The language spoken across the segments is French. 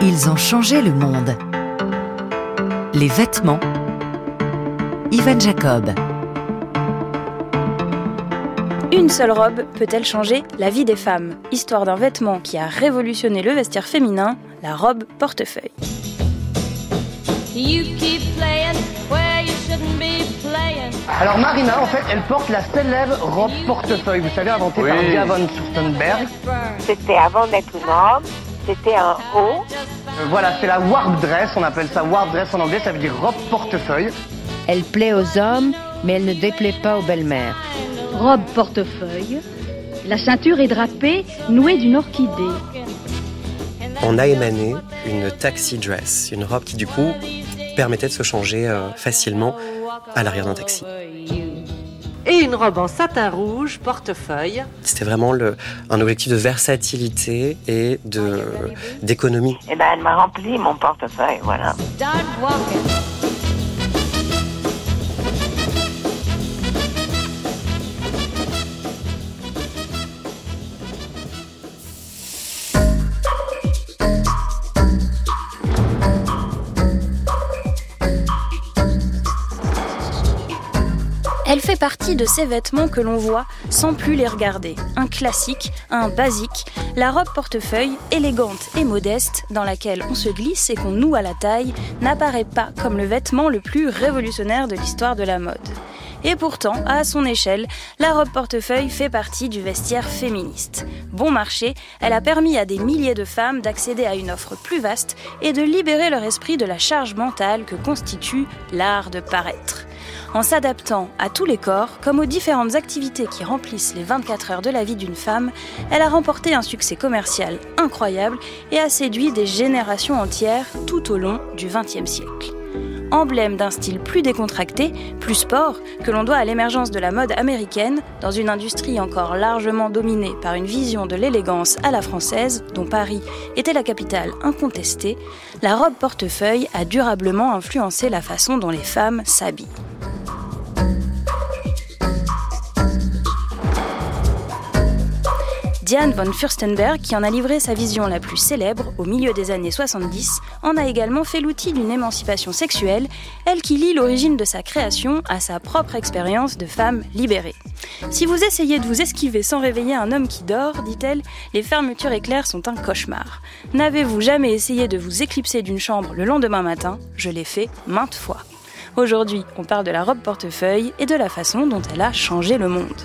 Ils ont changé le monde. Les vêtements. Ivan Jacob. Une seule robe peut-elle changer la vie des femmes ? Histoire d'un vêtement qui a révolutionné le vestiaire féminin, la robe portefeuille. Alors Marina, en fait, elle porte la célèbre robe portefeuille, vous savez, inventée par Diane von Furstenberg. C'était avant d'être une robe, c'était un haut. Voilà, c'est la warp dress, on appelle ça warp dress en anglais, ça veut dire robe portefeuille. Elle plaît aux hommes, mais elle ne déplaît pas aux belles-mères. Robe portefeuille, la ceinture est drapée, nouée d'une orchidée. On a émané une taxi dress, une robe qui du coup permettait de se changer facilement à l'arrière d'un taxi. Et une robe en satin rouge, portefeuille. C'était vraiment un objectif de versatilité et d'économie. Et ben, elle m'a rempli mon portefeuille, voilà. Elle fait partie de ces vêtements que l'on voit sans plus les regarder. Un classique, un basique, la robe portefeuille, élégante et modeste, dans laquelle on se glisse et qu'on noue à la taille, n'apparaît pas comme le vêtement le plus révolutionnaire de l'histoire de la mode. Et pourtant, à son échelle, la robe portefeuille fait partie du vestiaire féministe. Bon marché, elle a permis à des milliers de femmes d'accéder à une offre plus vaste et de libérer leur esprit de la charge mentale que constitue l'art de paraître. En s'adaptant à tous les corps, comme aux différentes activités qui remplissent les 24 heures de la vie d'une femme, elle a remporté un succès commercial incroyable et a séduit des générations entières tout au long du XXe siècle. Emblème d'un style plus décontracté, plus sport, que l'on doit à l'émergence de la mode américaine, dans une industrie encore largement dominée par une vision de l'élégance à la française, dont Paris était la capitale incontestée, la robe portefeuille a durablement influencé la façon dont les femmes s'habillent. Diane von Furstenberg, qui en a livré sa vision la plus célèbre au milieu des années 70, en a également fait l'outil d'une émancipation sexuelle, elle qui lie l'origine de sa création à sa propre expérience de femme libérée. Si vous essayez de vous esquiver sans réveiller un homme qui dort, dit-elle, les fermetures éclairs sont un cauchemar. N'avez-vous jamais essayé de vous éclipser d'une chambre le lendemain matin ? Je l'ai fait maintes fois. Aujourd'hui, on parle de la robe portefeuille et de la façon dont elle a changé le monde.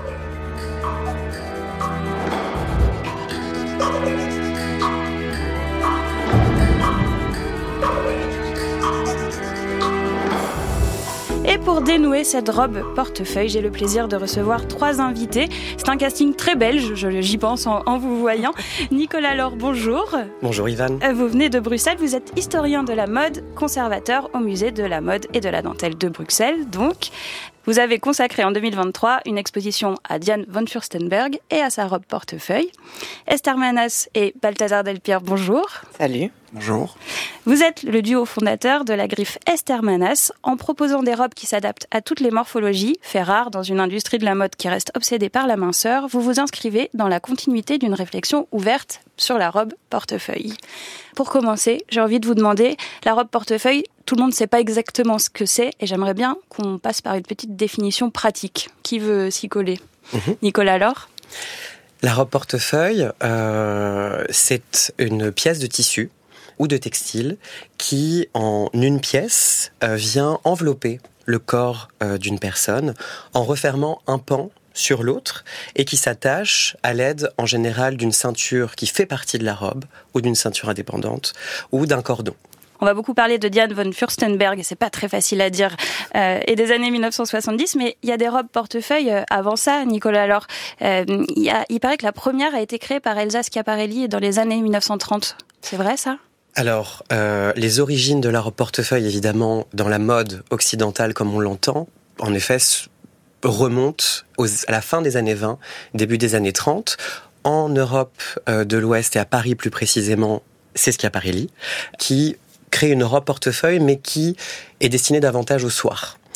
Et pour dénouer cette robe portefeuille, j'ai le plaisir de recevoir 3 invités. C'est un casting très belge, j'y pense en vous voyant. Nicolas Laure, bonjour. Bonjour Ivan. Vous venez de Bruxelles, vous êtes historien de la mode, conservateur au musée de la mode et de la dentelle de Bruxelles. Donc, vous avez consacré en 2023 une exposition à Diane von Furstenberg et à sa robe portefeuille. Esther Manas et Balthazar Delpierre, bonjour. Salut. Bonjour. Vous êtes le duo fondateur de la griffe Esther Manas. En proposant des robes qui s'adaptent à toutes les morphologies, fait rare dans une industrie de la mode qui reste obsédée par la minceur, vous vous inscrivez dans la continuité d'une réflexion ouverte sur la robe portefeuille. Pour commencer, j'ai envie de vous demander, la robe portefeuille, tout le monde ne sait pas exactement ce que c'est et j'aimerais bien qu'on passe par une petite définition pratique. Qui veut s'y coller ? Nicolas Laure ? La robe portefeuille, c'est une pièce de tissu ou de textile qui, en une pièce, vient envelopper le corps d'une personne en refermant un pan sur l'autre et qui s'attache à l'aide en général d'une ceinture qui fait partie de la robe ou d'une ceinture indépendante ou d'un cordon. On va beaucoup parler de Diane von Furstenberg, et c'est pas très facile à dire, et des années 1970, mais il y a des robes portefeuille avant ça, Nicolas. Alors, il paraît que la première a été créée par Elsa Schiaparelli dans les années 1930. C'est vrai, ça ? Alors, les origines de la robe portefeuille, évidemment, dans la mode occidentale comme on l'entend, en effet, remontent à la fin des années 20, début des années 30. En Europe de l'Ouest et à Paris plus précisément, c'est Schiaparelli, qui crée une robe portefeuille, mais qui est destinée davantage au soir.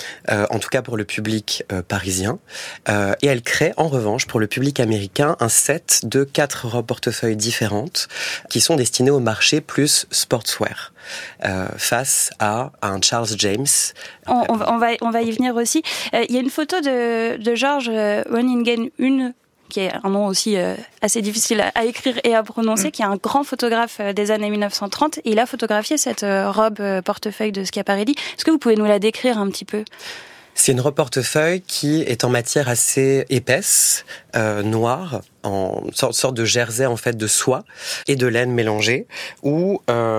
en tout cas pour le public parisien. Et elle crée en revanche pour le public américain un set de 4 robes portefeuille différentes qui sont destinées au marché plus sportswear. Face à un Charles James. On va y venir aussi. Il y a une photo de George Roningen qui est un nom aussi assez difficile à écrire et à prononcer, qui est un grand photographe des années 1930. Et il a photographié cette robe portefeuille de Schiaparelli. Est-ce que vous pouvez nous la décrire un petit peu ? C'est une robe portefeuille qui est en matière assez épaisse, noire, en sorte de jersey en fait de soie et de laine mélangée, où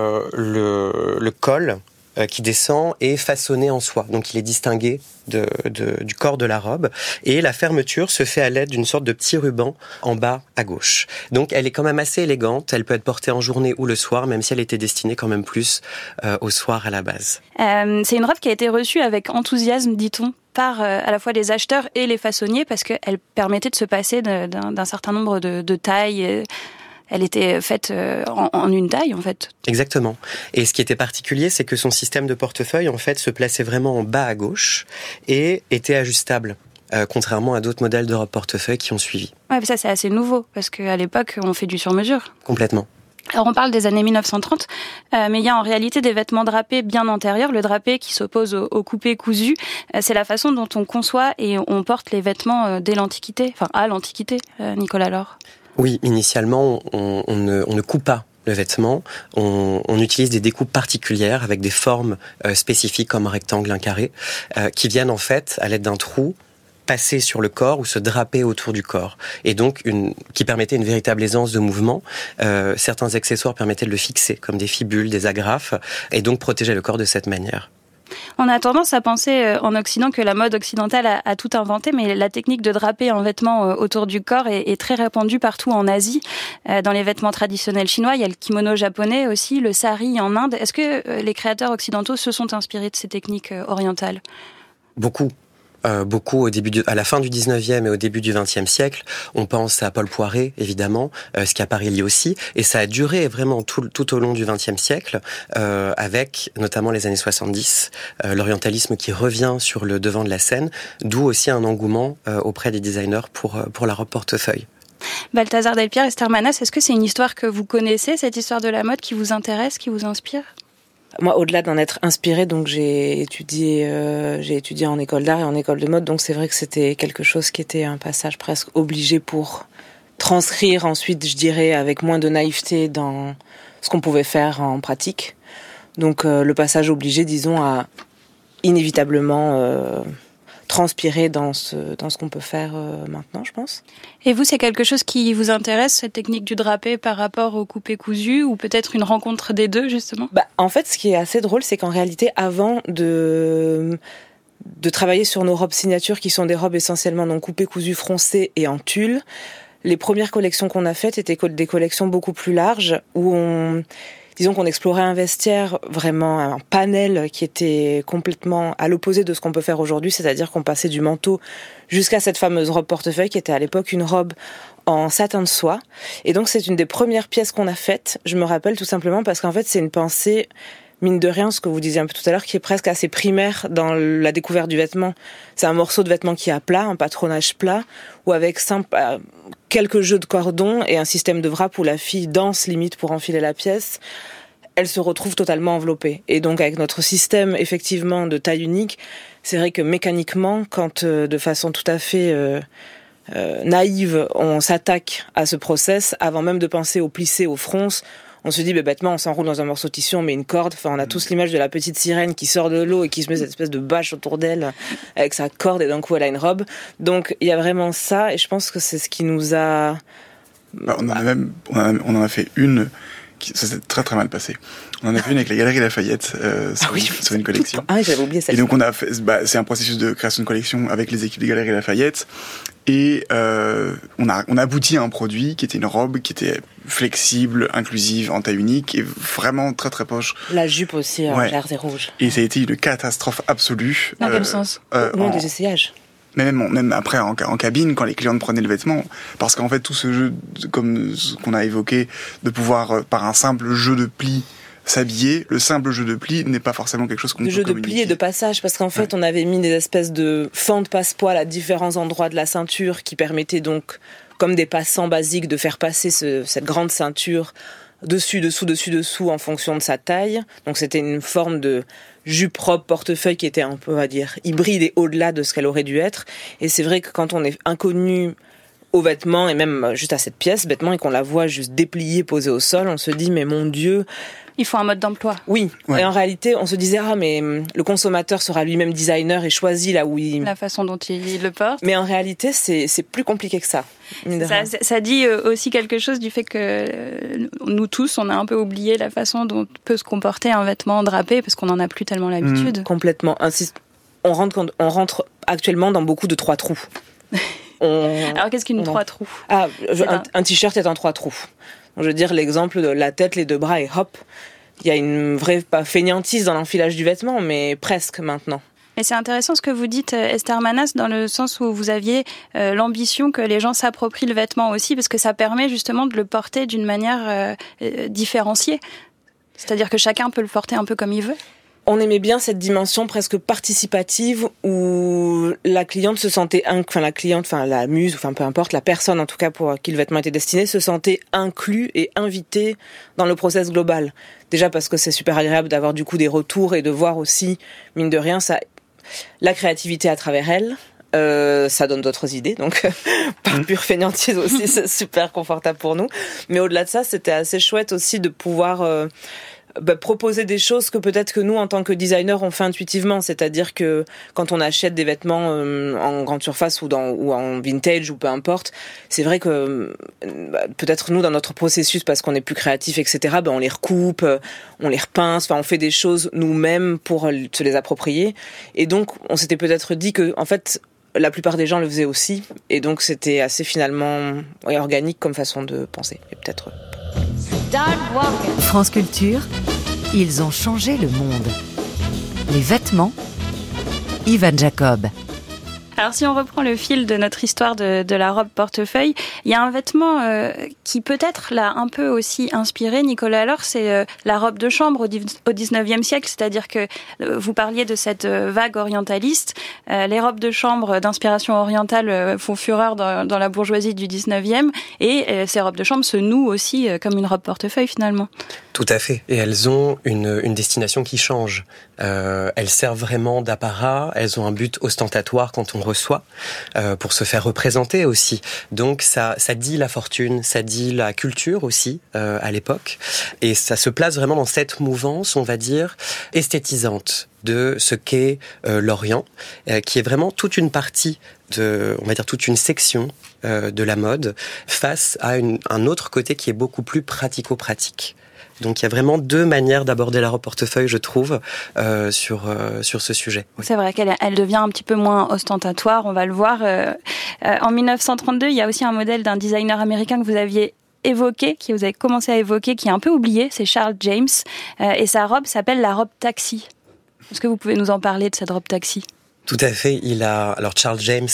le col qui descend est façonné en soie. Donc il est distingué du corps de la robe. Et la fermeture se fait à l'aide d'une sorte de petit ruban en bas à gauche. Donc elle est quand même assez élégante. Elle peut être portée en journée ou le soir, même si elle était destinée quand même plus au soir à la base. C'est une robe qui a été reçue avec enthousiasme, dit-on, par à la fois les acheteurs et les façonniers, parce qu'elle permettait de se passer d'un certain nombre de tailles. Elle était faite en une taille, en fait. Exactement. Et ce qui était particulier, c'est que son système de portefeuille, en fait, se plaçait vraiment en bas à gauche et était ajustable, contrairement à d'autres modèles de robe portefeuille qui ont suivi. Ouais, mais ça, c'est assez nouveau, parce qu'à l'époque, on fait du sur-mesure. Complètement. Alors, on parle des années 1930, mais il y a en réalité des vêtements drapés bien antérieurs. Le drapé qui s'oppose au coupé cousu, c'est la façon dont on conçoit et on porte les vêtements dès l'Antiquité, enfin à l'Antiquité, Nicolas Laure. Oui, initialement, on ne coupe pas le vêtement. On utilise des découpes particulières avec des formes spécifiques comme un rectangle, un carré, qui viennent en fait, à l'aide d'un trou, passer sur le corps ou se draper autour du corps. Et donc, qui permettait une véritable aisance de mouvement. Certains accessoires permettaient de le fixer, comme des fibules, des agrafes, et donc protéger le corps de cette manière. On a tendance à penser en Occident que la mode occidentale a tout inventé, mais la technique de draper un vêtement autour du corps est très répandue partout en Asie. Dans les vêtements traditionnels chinois, il y a le kimono japonais aussi, le sari en Inde. Est-ce que les créateurs occidentaux se sont inspirés de ces techniques orientales ? Beaucoup à la fin du 19e et au début du 20e siècle. On pense à Paul Poiret, évidemment, Schiaparelli aussi, et ça a duré vraiment tout au long du 20e siècle, avec notamment les années 70, l'orientalisme qui revient sur le devant de la scène, d'où aussi un engouement auprès des designers pour la robe portefeuille. Balthazar Delpierre, Esther Manas, est-ce que c'est une histoire que vous connaissez, cette histoire de la mode qui vous intéresse, qui vous inspire ? Moi, au-delà d'en être inspirée, donc j'ai étudié en école d'art et en école de mode, donc c'est vrai que c'était quelque chose qui était un passage presque obligé pour transcrire ensuite, je dirais, avec moins de naïveté dans ce qu'on pouvait faire en pratique. Donc le passage obligé, disons, a inévitablement transpirer dans ce qu'on peut faire maintenant, je pense. Et vous, c'est quelque chose qui vous intéresse, cette technique du drapé par rapport au coupé cousu, ou peut-être une rencontre des deux, justement ? En fait, ce qui est assez drôle, c'est qu'en réalité, avant de travailler sur nos robes signatures, qui sont des robes essentiellement non coupées, cousues, froncées et en tulle, les premières collections qu'on a faites étaient des collections beaucoup plus larges, où disons qu'on explorait un vestiaire, vraiment un panel qui était complètement à l'opposé de ce qu'on peut faire aujourd'hui, c'est-à-dire qu'on passait du manteau jusqu'à cette fameuse robe portefeuille qui était à l'époque une robe en satin de soie. Et donc c'est une des premières pièces qu'on a faites, je me rappelle tout simplement parce qu'en fait c'est une pensée, mine de rien, ce que vous disiez un peu tout à l'heure, qui est presque assez primaire dans la découverte du vêtement. C'est un morceau de vêtement qui est à plat, un patronage plat, ou avec quelques jeux de cordons et un système de wrap où la fille danse limite pour enfiler la pièce. Elle se retrouve totalement enveloppée. Et donc avec notre système effectivement de taille unique, c'est vrai que mécaniquement, quand de façon tout à fait naïve, on s'attaque à ce process, avant même de penser au plissé, aux fronces, on se dit, bêtement, on s'enroule dans un morceau de tissu, on met une corde. Enfin, on a tous l'image de la petite sirène qui sort de l'eau et qui se met cette espèce de bâche autour d'elle avec sa corde et d'un coup, elle a une robe. Donc, il y a vraiment ça et je pense que c'est ce qui nous a... On en a fait une... Ça s'est très très mal passé. On en a fait une avec la Galerie Lafayette sur une collection. Ah, j'avais oublié ça. Et donc on a fait, c'est un processus de création de collection avec les équipes des Galeries Lafayette. Et on a abouti à un produit qui était une robe qui était flexible, inclusive, en taille unique et vraiment très très poche. La jupe aussi en jersey rouge. Et ça a été une catastrophe absolue. Dans quel sens ? Au moment des essayages. Même après en cabine, quand les clientes prenaient le vêtement, parce qu'en fait tout ce jeu, comme ce qu'on a évoqué, de pouvoir par un simple jeu de plis s'habiller, le simple jeu de pli n'est pas forcément quelque chose qu'on peut communiquer. Le jeu de pli et de passage, parce qu'en fait, on avait mis des espèces de fentes passe-poil à différents endroits de la ceinture qui permettaient donc, comme des passants basiques, de faire passer cette grande ceinture dessus, dessous, en fonction de sa taille. Donc c'était une forme de jupe robe portefeuille qui était un peu, on va dire, hybride et au-delà de ce qu'elle aurait dû être. Et c'est vrai que quand on est inconnu aux vêtements, et même juste à cette pièce, vêtements, et qu'on la voit juste dépliée, posée au sol, on se dit, mais mon Dieu... Il faut un mode d'emploi. Oui, ouais. Et en réalité, on se disait, mais le consommateur sera lui-même designer et choisit là où la façon dont il le porte. Mais en réalité, c'est plus compliqué que ça. Ça dit aussi quelque chose du fait que nous tous, on a un peu oublié la façon dont peut se comporter un vêtement drapé, parce qu'on n'en a plus tellement l'habitude. Complètement. On rentre actuellement dans beaucoup de 3 trous. Alors qu'est-ce qu'une 3 trous ? Un t-shirt est un 3 trous. Je veux dire, l'exemple de la tête, les 2 bras et hop, il y a une vraie, pas fainéantise dans l'enfilage du vêtement, mais presque maintenant. Et c'est intéressant ce que vous dites, Esther Manas, dans le sens où vous aviez l'ambition que les gens s'approprient le vêtement aussi, parce que ça permet justement de le porter d'une manière différenciée. C'est-à-dire que chacun peut le porter un peu comme il veut. On aimait bien cette dimension presque participative où la cliente se sentait, la muse, peu importe, la personne en tout cas pour qui le vêtement était destiné, se sentait inclus et invité dans le process global. Déjà parce que c'est super agréable d'avoir du coup des retours et de voir aussi, mine de rien, la créativité à travers elle. Ça donne d'autres idées, donc par pure fainéantise aussi, c'est super confortable pour nous. Mais au-delà de ça, c'était assez chouette aussi de pouvoir proposer des choses que peut-être que nous, en tant que designers, on fait intuitivement. C'est-à-dire que quand on achète des vêtements en grande surface ou en vintage ou peu importe, c'est vrai que peut-être nous, dans notre processus, parce qu'on est plus créatif, etc., on les recoupe, on les repince, on fait des choses nous-mêmes pour se les approprier. Et donc, on s'était peut-être dit que, en fait, la plupart des gens le faisaient aussi. Et donc, c'était assez finalement organique comme façon de penser. Et peut-être... France Culture, ils ont changé le monde. Les vêtements, Ivan Jacob. Alors si on reprend le fil de notre histoire de la robe portefeuille, il y a un vêtement qui peut-être l'a un peu aussi inspiré, Nicolas Allor, c'est la robe de chambre au 19e siècle, c'est-à-dire que vous parliez de cette vague orientaliste, les robes de chambre d'inspiration orientale font fureur dans la bourgeoisie du 19e, et ces robes de chambre se nouent aussi comme une robe portefeuille finalement. Tout à fait, et elles ont une destination qui change. Elles servent vraiment d'apparat, elles ont un but ostentatoire quand on reçoit, pour se faire représenter aussi. Donc ça dit la fortune, ça dit la culture aussi à l'époque, et ça se place vraiment dans cette mouvance, on va dire, esthétisante de ce qu'est l'Orient, qui est vraiment toute une partie on va dire toute une section de la mode face à un autre côté qui est beaucoup plus pratico-pratique. Donc il y a vraiment 2 manières d'aborder la robe portefeuille, je trouve, sur ce sujet. Oui. C'est vrai qu'elle devient un petit peu moins ostentatoire, on va le voir. En 1932, il y a aussi un modèle d'un designer américain que vous aviez évoqué, que vous avez commencé à évoquer, qui est un peu oublié, c'est Charles James, et sa robe s'appelle la robe taxi. Est-ce que vous pouvez nous en parler de cette robe taxi ? Tout à fait. Alors Charles James,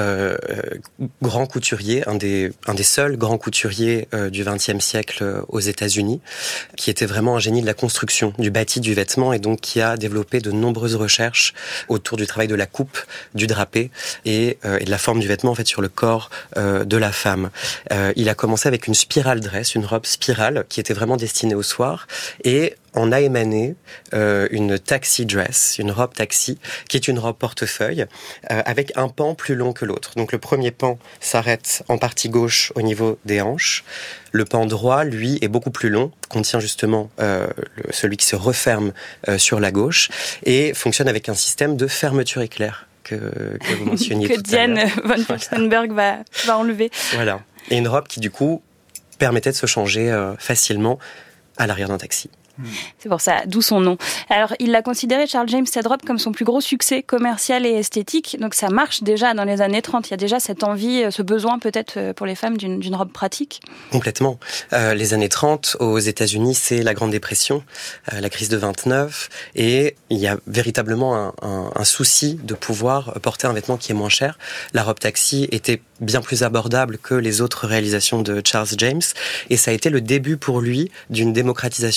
grand couturier, un des seuls grands couturiers du XXe siècle aux États-Unis, qui était vraiment un génie de la construction, du bâti du vêtement, et donc qui a développé de nombreuses recherches autour du travail de la coupe, du drapé et de la forme du vêtement en fait sur le corps de la femme. Il a commencé avec une spiral dress, une robe spirale qui était vraiment destinée au soir, et on a émané une taxi dress, une robe taxi, qui est une robe portefeuille, avec un pan plus long que l'autre. Donc le premier pan s'arrête en partie gauche au niveau des hanches. Le pan droit, lui, est beaucoup plus long, contient justement celui qui se referme sur la gauche, et fonctionne avec un système de fermeture éclair que vous mentionniez tout à l'heure. Que Diane von Furstenberg va enlever. Voilà. Et une robe qui, du coup, permettait de se changer facilement à l'arrière d'un taxi. C'est pour ça, d'où son nom. Alors, il l'a considéré, Charles James, cette robe comme son plus gros succès commercial et esthétique. Donc, ça marche déjà dans les années 30. Il y a déjà cette envie, ce besoin peut-être pour les femmes d'une robe pratique. Complètement. Les années 30, aux États-Unis, c'est la Grande Dépression, la crise de 29. Et il y a véritablement un souci de pouvoir porter un vêtement qui est moins cher. La robe taxi était bien plus abordable que les autres réalisations de Charles James. Et ça a été le début pour lui d'une démocratisation de son travail.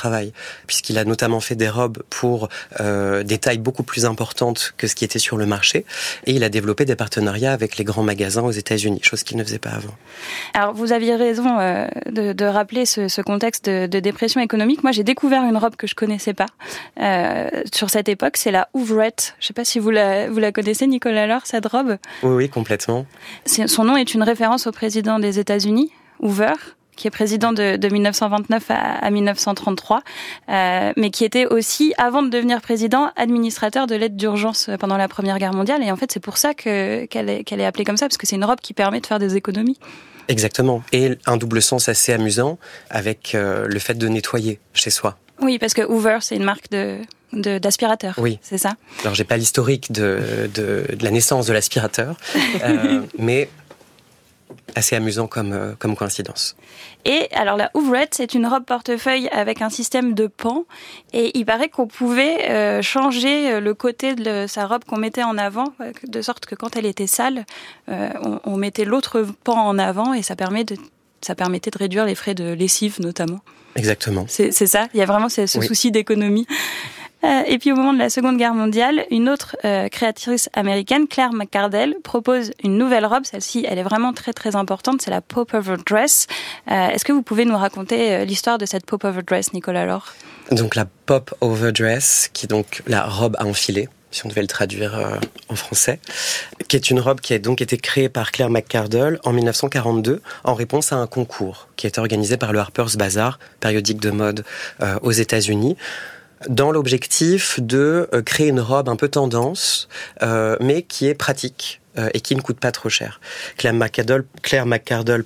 travail, puisqu'il a notamment fait des robes pour des tailles beaucoup plus importantes que ce qui était sur le marché, et il a développé des partenariats avec les grands magasins aux États-Unis, chose qu'il ne faisait pas avant. Alors vous aviez raison de rappeler ce contexte de dépression économique. Moi j'ai découvert une robe que je connaissais pas sur cette époque, c'est la Ouvrette. Je sais pas si vous la connaissez, Nicolas Laure, cette robe. Oui, complètement. Son nom est une référence au président des États-Unis, Hoover, qui est président de 1929 à 1933, mais qui était aussi, avant de devenir président, administrateur de l'aide d'urgence pendant la Première Guerre mondiale. Et en fait, c'est pour ça qu'elle est appelée comme ça, parce que c'est une robe qui permet de faire des économies. Exactement. Et un double sens assez amusant avec le fait de nettoyer chez soi. Oui, parce que Hoover, c'est une marque d'aspirateur. Oui. C'est ça. Alors, j'ai pas l'historique de la naissance de l'aspirateur, mais assez amusant comme coïncidence. Et alors la Ouvrette, c'est une robe portefeuille avec un système de pans, et il paraît qu'on pouvait changer le côté de sa robe qu'on mettait en avant, de sorte que quand elle était sale, on mettait l'autre pan en avant, et ça permettait de réduire les frais de lessive notamment. Exactement. C'est ça, il y a vraiment ce souci d'économie. Et puis au moment de la Seconde Guerre mondiale, une autre créatrice américaine, Claire McCardell, propose une nouvelle robe. Celle-ci, elle est vraiment très très importante, c'est la Popover Dress. Est-ce que vous pouvez nous raconter l'histoire de cette Popover Dress, Nicolas Laure ? Donc la Popover Dress, qui est donc la robe à enfiler, si on devait le traduire en français, qui est une robe qui a donc été créée par Claire McCardell en 1942 en réponse à un concours qui a été organisé par le Harper's Bazaar, périodique de mode aux États-Unis, dans l'objectif de créer une robe un peu tendance, mais qui est pratique et qui ne coûte pas trop cher. Claire McCardell,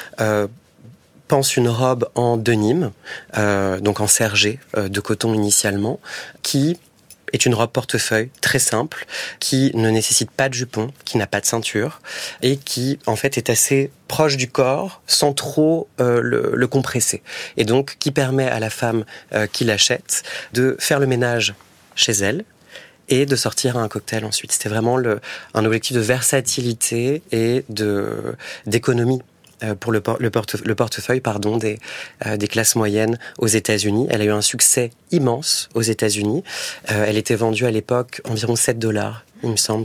pense une robe en denim, donc en sergé de coton initialement, qui est une robe portefeuille très simple, qui ne nécessite pas de jupon, qui n'a pas de ceinture, et qui, en fait, est assez proche du corps, sans trop le compresser. Et donc, qui permet à la femme qui l'achète de faire le ménage chez elle, et de sortir à un cocktail ensuite. C'était vraiment un objectif de versatilité et d'économie pour le portefeuille des classes moyennes aux États-Unis. Elle a eu un succès immense aux États-Unis. Elle était vendue à l'époque environ $7, il me semble,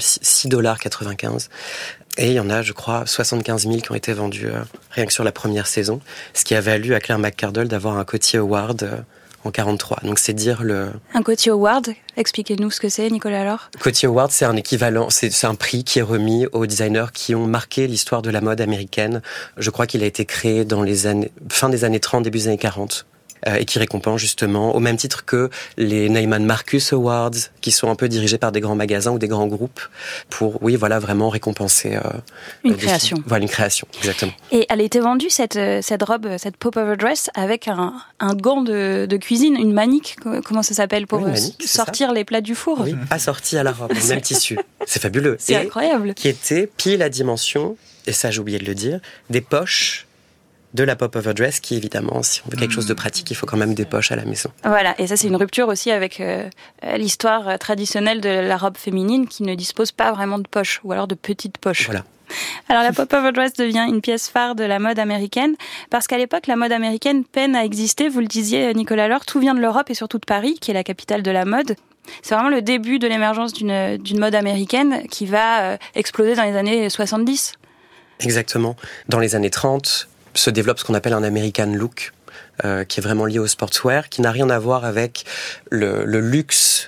$6,95. Et il y en a, je crois, 75 000 qui ont été vendus rien que sur la première saison, ce qui a valu à Claire McCardell d'avoir un Coty Award en 43. Donc c'est dire Un Coty Award, expliquez-nous ce que c'est, Nicolas Laure. Coty Award, c'est un équivalent, c'est un prix qui est remis aux designers qui ont marqué l'histoire de la mode américaine. Je crois qu'il a été créé dans fin des années 30, début des années 40. Et qui récompense justement, au même titre que les Neiman Marcus Awards, qui sont un peu dirigés par des grands magasins ou des grands groupes, pour, vraiment récompenser une création. Voilà, une création, exactement. Et elle a été vendue, cette robe, cette Popover Dress, avec un gant de cuisine, une manique, comment ça s'appelle, pour sortir les plats du four. Oui, assorti à la robe, le même tissu. C'est fabuleux. C'est incroyable. Qui était pile à dimension, et ça j'ai oublié de le dire, des poches de la Popover Dress, qui évidemment, si on veut quelque chose de pratique, il faut quand même des poches à la maison. Voilà, et ça c'est une rupture aussi avec l'histoire traditionnelle de la robe féminine qui ne dispose pas vraiment de poches, ou alors de petites poches. Voilà. Alors la Popover Dress devient une pièce phare de la mode américaine, parce qu'à l'époque, la mode américaine peine à exister, vous le disiez Nicolas Laure, tout vient de l'Europe et surtout de Paris, qui est la capitale de la mode. C'est vraiment le début de l'émergence d'une mode américaine qui va exploser dans les années 70. Exactement. Dans les années 30, se développe ce qu'on appelle un American look, qui est vraiment lié au sportswear, qui n'a rien à voir avec le luxe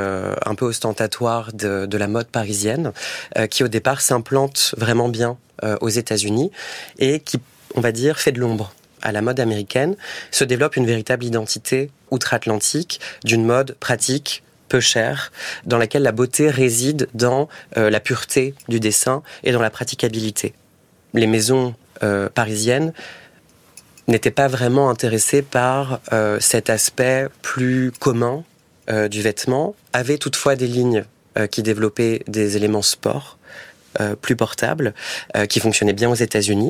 un peu ostentatoire de la mode parisienne, qui au départ s'implante vraiment bien aux États-Unis et qui, on va dire, fait de l'ombre à la mode américaine. Se développe une véritable identité outre-Atlantique d'une mode pratique, peu chère, dans laquelle la beauté réside dans la pureté du dessin et dans la praticabilité. Les maisons parisiennes n'étaient pas vraiment intéressées par cet aspect plus commun du vêtement, avaient toutefois des lignes qui développaient des éléments sport plus portables, qui fonctionnaient bien aux États-Unis,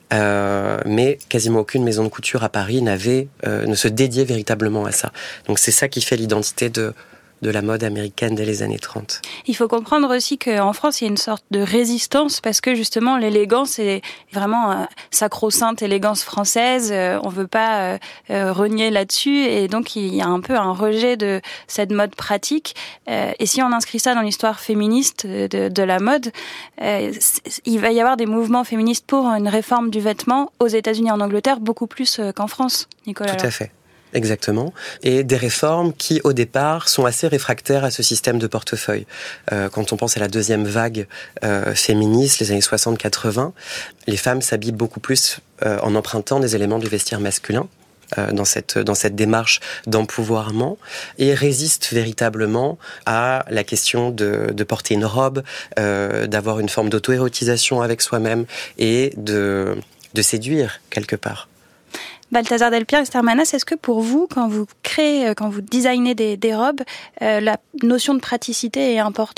mais quasiment aucune maison de couture à Paris ne se dédiait véritablement à ça. Donc c'est ça qui fait l'identité de de la mode américaine dès les années 30. Il faut comprendre aussi qu'en France, il y a une sorte de résistance parce que justement, l'élégance est vraiment sacro-sainte élégance française. On veut pas renier là-dessus et donc il y a un peu un rejet de cette mode pratique. Et si on inscrit ça dans l'histoire féministe de la mode, il va y avoir des mouvements féministes pour une réforme du vêtement aux États-Unis et en Angleterre beaucoup plus qu'en France, Nicolas. Tout à fait. Exactement. Et des réformes qui, au départ, sont assez réfractaires à ce système de portefeuille. Quand on pense à la deuxième vague féministe, les années 60-80, les femmes s'habillent beaucoup plus en empruntant des éléments du vestiaire masculin dans cette démarche d'empouvoirment et résistent véritablement à la question de porter une robe, d'avoir une forme d'auto-érotisation avec soi-même et de séduire quelque part. Balthazar Delpierre, Esther Manas, est-ce que pour vous, quand vous créez, quand vous designez des robes, la notion de praticité est importante ?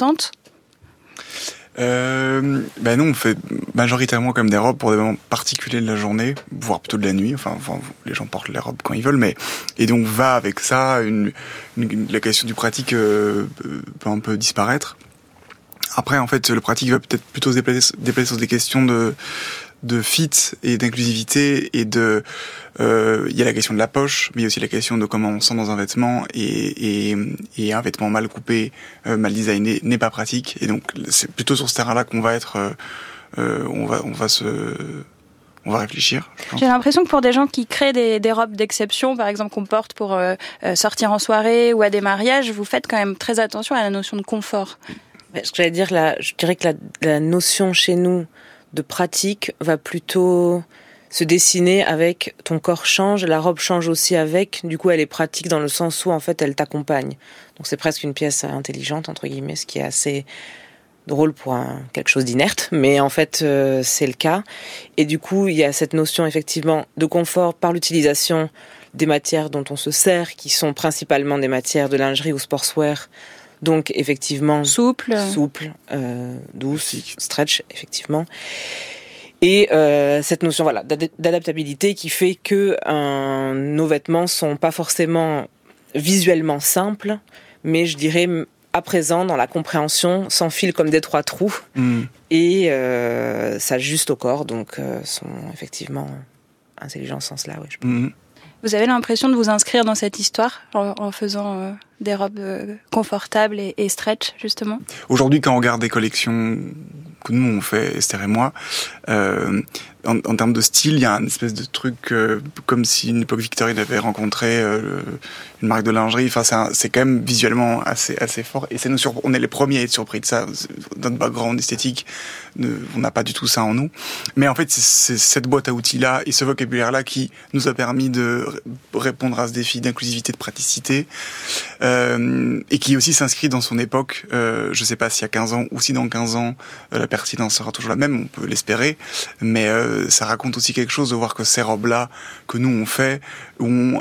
Nous, on fait majoritairement comme des robes pour des moments particuliers de la journée, voire plutôt de la nuit. Enfin, les gens portent les robes quand ils veulent, et donc va avec ça la question du pratique peut un peu disparaître. Après, en fait, le pratique va peut-être plutôt se déplacer sur des questions de fit et d'inclusivité et il y a la question de la poche, mais il y a aussi la question de comment on sent dans un vêtement et un vêtement mal coupé, mal designé n'est pas pratique, et donc c'est plutôt sur ce terrain-là qu'on va être on va réfléchir. J'ai l'impression que pour des gens qui créent des robes d'exception, par exemple qu'on porte pour sortir en soirée ou à des mariages, vous faites quand même très attention à la notion de confort. Ce que j'allais dire là, je dirais que la notion chez nous de pratique va plutôt se dessiner avec ton corps change, la robe change aussi avec, du coup elle est pratique dans le sens où en fait elle t'accompagne. Donc c'est presque une pièce intelligente entre guillemets, ce qui est assez drôle pour quelque chose d'inerte, mais en fait c'est le cas. Et du coup il y a cette notion effectivement de confort par l'utilisation des matières dont on se sert, qui sont principalement des matières de lingerie ou sportswear. Donc effectivement souple, douce, stretch effectivement, et cette notion d'adaptabilité qui fait que nos vêtements sont pas forcément visuellement simples, mais je dirais à présent dans la compréhension s'enfilent comme des trois trous et s'ajustent au corps, donc sont effectivement intelligents en ce sens-là. Oui, je pense. Vous avez l'impression de vous inscrire dans cette histoire en faisant des robes confortables et stretch, justement ? Aujourd'hui, quand on regarde des collections que nous, on fait, Esther et moi, en termes de style, il y a une espèce de truc comme si une époque victorienne avait rencontré une marque de lingerie. Enfin, c'est quand même visuellement assez fort. Et on est les premiers à être surpris de ça. Notre background esthétique, on n'a pas du tout ça en nous. Mais en fait, c'est cette boîte à outils-là et ce vocabulaire-là qui nous a permis de répondre à ce défi d'inclusivité, de praticité, et qui aussi s'inscrit dans son époque. Je sais pas s'il y a 15 ans ou si dans 15 ans, la pertinence sera toujours la même, on peut l'espérer, mais ça raconte aussi quelque chose de voir que ces robes-là que nous on fait ont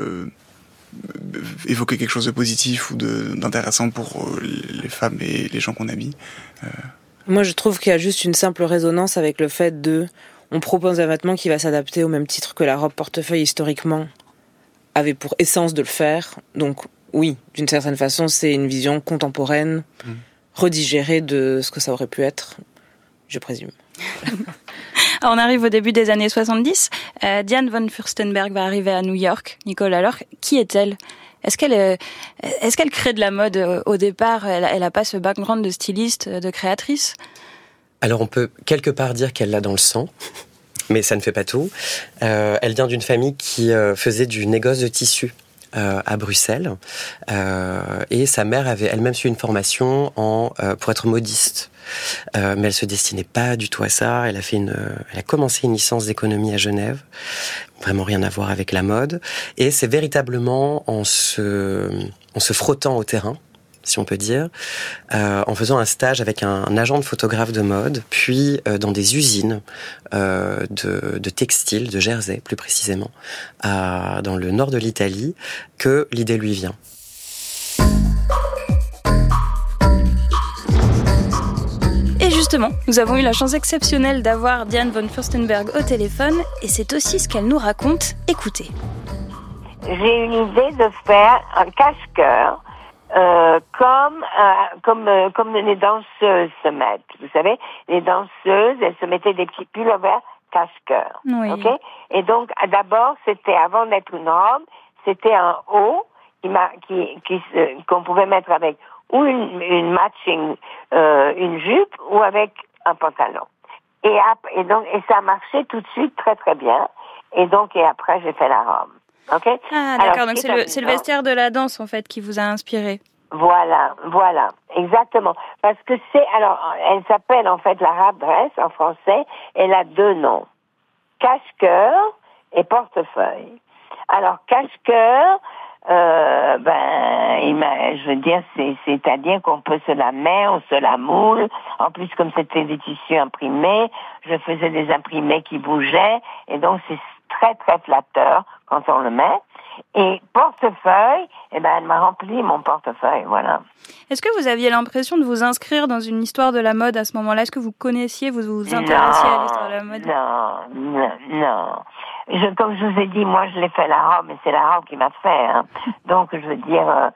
évoqué quelque chose de positif ou d'intéressant pour les femmes et les gens qu'on habille. Moi je trouve qu'il y a juste une simple résonance avec le fait on propose un vêtement qui va s'adapter au même titre que la robe portefeuille historiquement avait pour essence de le faire. Donc oui, d'une certaine façon c'est une vision contemporaine, redigérée de ce que ça aurait pu être, je présume. On arrive au début des années 70. Diane von Furstenberg va arriver à New York. Nicolas, alors, qui est-elle ? Est-ce qu'elle crée de la mode au départ ? Elle n'a pas ce background de styliste, de créatrice ? Alors on peut quelque part dire qu'elle l'a dans le sang, mais ça ne fait pas tout. Elle vient d'une famille qui faisait du négoce de tissu à Bruxelles, et sa mère avait elle-même suivi une formation pour être modiste. Mais elle se destinait pas du tout à ça. Elle a commencé une licence d'économie à Genève. Vraiment rien à voir avec la mode. Et c'est véritablement en se frottant au terrain, si on peut dire, en faisant un stage avec un agent de photographe de mode, puis dans des usines de textiles, de Jersey plus précisément, dans le nord de l'Italie, que l'idée lui vient. Et justement, nous avons eu la chance exceptionnelle d'avoir Diane von Furstenberg au téléphone, et c'est aussi ce qu'elle nous raconte. Écoutez. J'ai eu l'idée de faire un cache-cœur comme les danseuses se mettent. Vous savez, les danseuses, elles se mettaient des petits pullovers cache-cœur. Oui. Ok. Et donc, d'abord, c'était avant d'être une robe, c'était un haut qu'on pouvait mettre avec ou une matching, une jupe ou avec un pantalon. Et ça a marché tout de suite très très bien. Et après, j'ai fait la robe. Ok. Ah, d'accord. Donc c'est le vestiaire de la danse en fait qui vous a inspiré. Voilà, exactement. Parce que elle s'appelle en fait la wrap dress en français. Elle a 2 noms, cache-cœur et portefeuille. Alors cache-cœur, je veux dire, c'est-à-dire qu'on peut se la mettre, on se la moule. En plus, comme c'était des tissus imprimés, je faisais des imprimés qui bougeaient, et donc c'est très très flatteur quand on le met. Et portefeuille, elle m'a rempli mon portefeuille, voilà. Est-ce que vous aviez l'impression de vous inscrire dans une histoire de la mode à ce moment-là? Est-ce que vous connaissiez, vous vous intéressiez à l'histoire de la mode? Non. Comme je vous ai dit, moi je l'ai fait la robe, mais c'est la robe qui m'a fait. Hein. Donc je veux dire,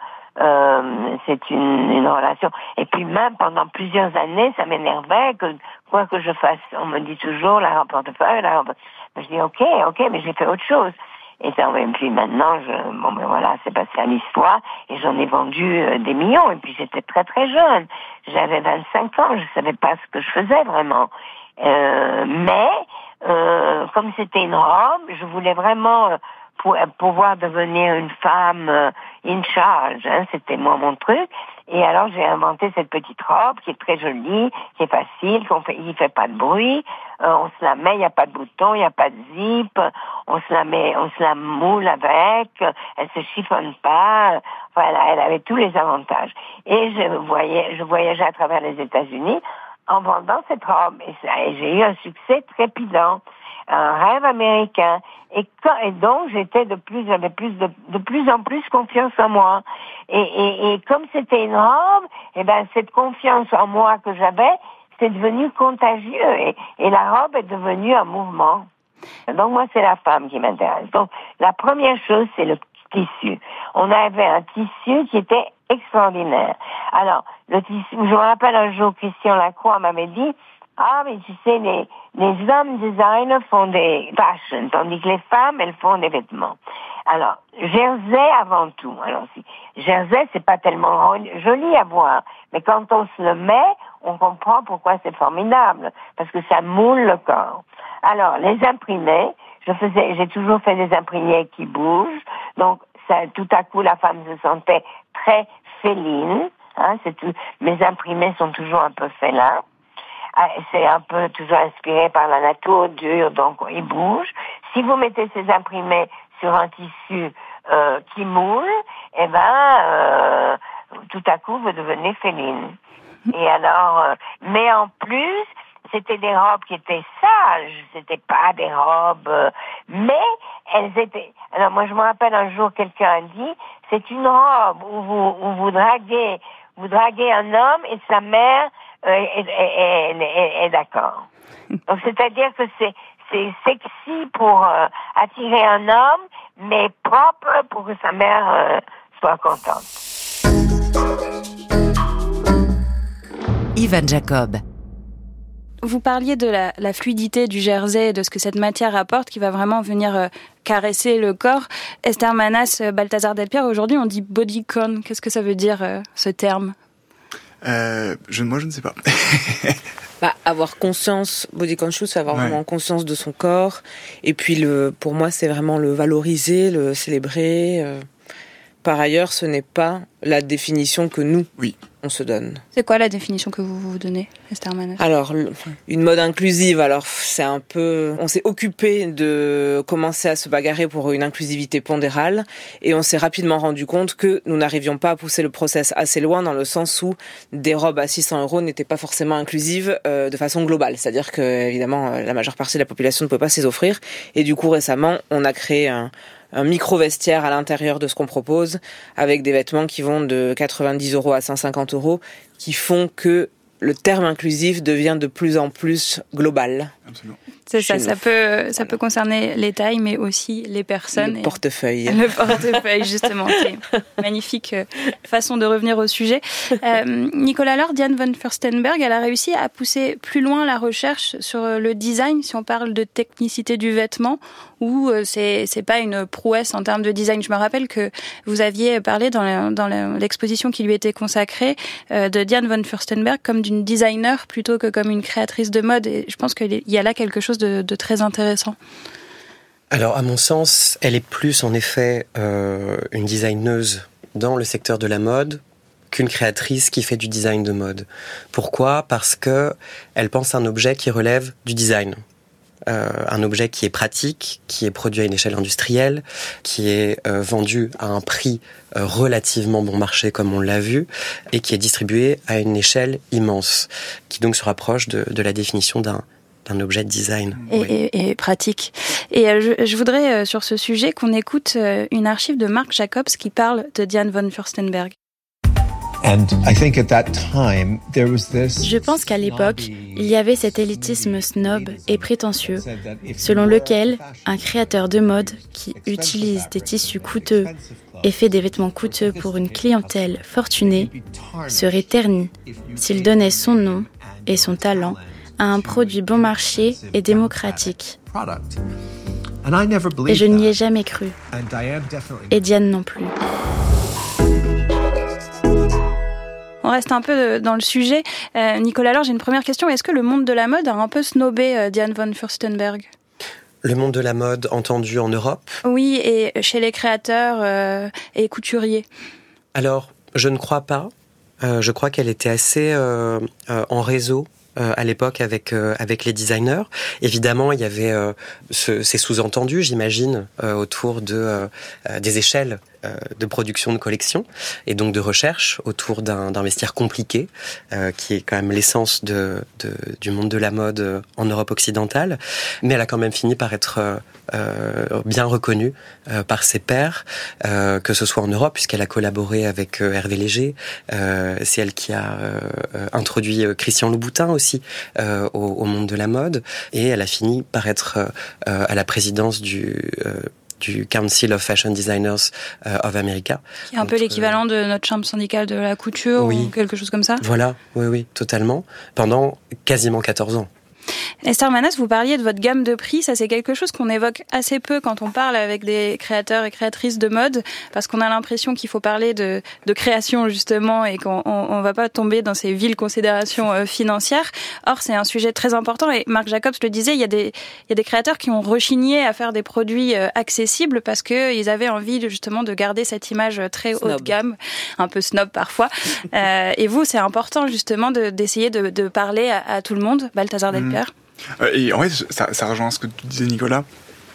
c'est une relation. Et puis même pendant plusieurs années, ça m'énervait que quoi que je fasse, on me dit toujours la robe portefeuille, la robe. Je dis ok, mais j'ai fait autre chose. Et puis maintenant, c'est passé à l'histoire et j'en ai vendu des millions. Et puis j'étais très très jeune, j'avais 25 ans, je savais pas ce que je faisais vraiment. Mais comme c'était une robe, je voulais vraiment pouvoir devenir une femme in charge. Hein, c'était moi mon truc. Et alors j'ai inventé cette petite robe qui est très jolie, qui est facile, il fait pas de bruit. On se la met, il y a pas de bouton, il y a pas de zip. On se la moule avec. Elle se chiffonne pas. Voilà, elle avait tous les avantages. Et je voyageais à travers les États-Unis en vendant cette robe. Et j'ai eu un succès trépidant. Un rêve américain. Et donc, j'avais de plus en plus confiance en moi. Et comme c'était une robe, cette confiance en moi que j'avais, c'est devenu contagieux. Et la robe est devenue un mouvement. Donc, moi, c'est la femme qui m'intéresse. Donc, la première chose, c'est le tissu. On avait un tissu qui était extraordinaire. Alors, le tissu, je me rappelle un jour, Christian Lacroix m'avait dit, mais tu sais, les hommes designers font des fashion, tandis que les femmes, elles font des vêtements. Alors, jersey avant tout. Alors, jersey, c'est pas tellement joli à voir, mais quand on se le met, on comprend pourquoi c'est formidable, parce que ça moule le corps. Alors, les imprimés, j'ai toujours fait des imprimés qui bougent, donc tout à coup, la femme se sentait très féline. Hein, mes imprimés sont toujours un peu félins. C'est un peu toujours inspiré par la nature dure, donc il bouge. Si vous mettez ces imprimés sur un tissu qui moule, tout à coup vous devenez féline. Et alors, mais en plus, c'était des robes qui étaient sages, c'était pas des robes, mais elles étaient. Alors moi je me rappelle un jour quelqu'un a dit, c'est une robe où vous draguez un homme et sa mère est d'accord. Donc c'est-à-dire que c'est sexy pour attirer un homme, mais propre pour que sa mère soit contente. Ivan Jacob. Vous parliez de la fluidité du jersey, de ce que cette matière apporte, qui va vraiment venir caresser le corps. Esther Manas, Balthazar Delpierre, aujourd'hui on dit bodycon. Qu'est-ce que ça veut dire ce terme? Moi je ne sais pas. Avoir conscience, body conscious, c'est avoir vraiment conscience de son corps. Et puis pour moi c'est vraiment le valoriser, le célébrer. Par ailleurs, ce n'est pas la définition que nous, on se donne. C'est quoi la définition que vous vous donnez, Esther Manas? Alors, une mode inclusive, c'est un peu... On s'est occupé de commencer à se bagarrer pour une inclusivité pondérale et on s'est rapidement rendu compte que nous n'arrivions pas à pousser le process assez loin dans le sens où des robes à 600 € n'étaient pas forcément inclusives de façon globale. C'est-à-dire que, évidemment, la majeure partie de la population ne peut pas s'y offrir. Et du coup, récemment, on a créé un micro-vestiaire à l'intérieur de ce qu'on propose, avec des vêtements qui vont de 90 € à 150 €, qui font que le terme inclusif devient de plus en plus global. Absolument. C'est ça, ça peut concerner les tailles, mais aussi les personnes. Le portefeuille. Le portefeuille, justement. C'est une magnifique façon de revenir au sujet. Nicolas Laure, Diane von Furstenberg, elle a réussi à pousser plus loin la recherche sur le design, si on parle de technicité du vêtement, ou c'est pas une prouesse en termes de design. Je me rappelle que vous aviez parlé dans l'exposition qui lui était consacrée de Diane von Furstenberg comme d'une designer plutôt que comme une créatrice de mode. Et je pense qu'il y a là quelque chose de très intéressant. Alors, à mon sens, elle est plus en effet une designeuse dans le secteur de la mode qu'une créatrice qui fait du design de mode. Pourquoi ? Parce que elle pense à un objet qui relève du design. Un objet qui est pratique, qui est produit à une échelle industrielle, qui est vendu à un prix relativement bon marché comme on l'a vu, et qui est distribué à une échelle immense, qui donc se rapproche de la définition d'un objet de design. Et pratique. Et je voudrais, sur ce sujet, qu'on écoute une archive de Marc Jacobs qui parle de Diane von Furstenberg. Je pense qu'à l'époque, il y avait cet élitisme snob et prétentieux, selon lequel un créateur de mode qui utilise des tissus coûteux et fait des vêtements coûteux pour une clientèle fortunée serait terni s'il donnait son nom et son talent à un produit bon marché et démocratique. Et je n'y ai jamais cru. Et Diane non plus. On reste un peu dans le sujet. Nicolas Laure, j'ai une première question. Est-ce que le monde de la mode a un peu snobé Diane von Furstenberg ? Le monde de la mode entendu en Europe ? Oui, et chez les créateurs et couturiers. Alors, je ne crois pas. Je crois qu'elle était assez en réseau à l'époque avec les designers. Évidemment, il y avait ces sous-entendus, j'imagine, autour des échelles de production de collection et donc de recherche autour d'un vestiaire compliqué qui est quand même l'essence du monde de la mode en Europe occidentale. Mais elle a quand même fini par être bien reconnue par ses pairs, que ce soit en Europe, puisqu'elle a collaboré avec Hervé Léger. C'est elle qui a introduit Christian Louboutin aussi au monde de la mode, et elle a fini par être à la présidence du Council of Fashion Designers of America. Qui est un peu l'équivalent de notre chambre syndicale de la couture, oui, ou quelque chose comme ça. Voilà, oui, totalement. Pendant quasiment 14 ans. Esther Manasse, vous parliez de votre gamme de prix. Ça, c'est quelque chose qu'on évoque assez peu quand on parle avec des créateurs et créatrices de mode, parce qu'on a l'impression qu'il faut parler de création, justement, et qu'on va pas tomber dans ces viles considérations financières. Or, c'est un sujet très important, et Marc Jacobs le disait, il y a des créateurs qui ont rechigné à faire des produits accessibles parce qu'ils avaient envie justement de garder cette image très haut de gamme, un peu snob parfois. Et vous, c'est important justement d'essayer de parler à tout le monde. Balthazar Delpierre. Et en fait, ça rejoint ce que tu disais, Nicolas.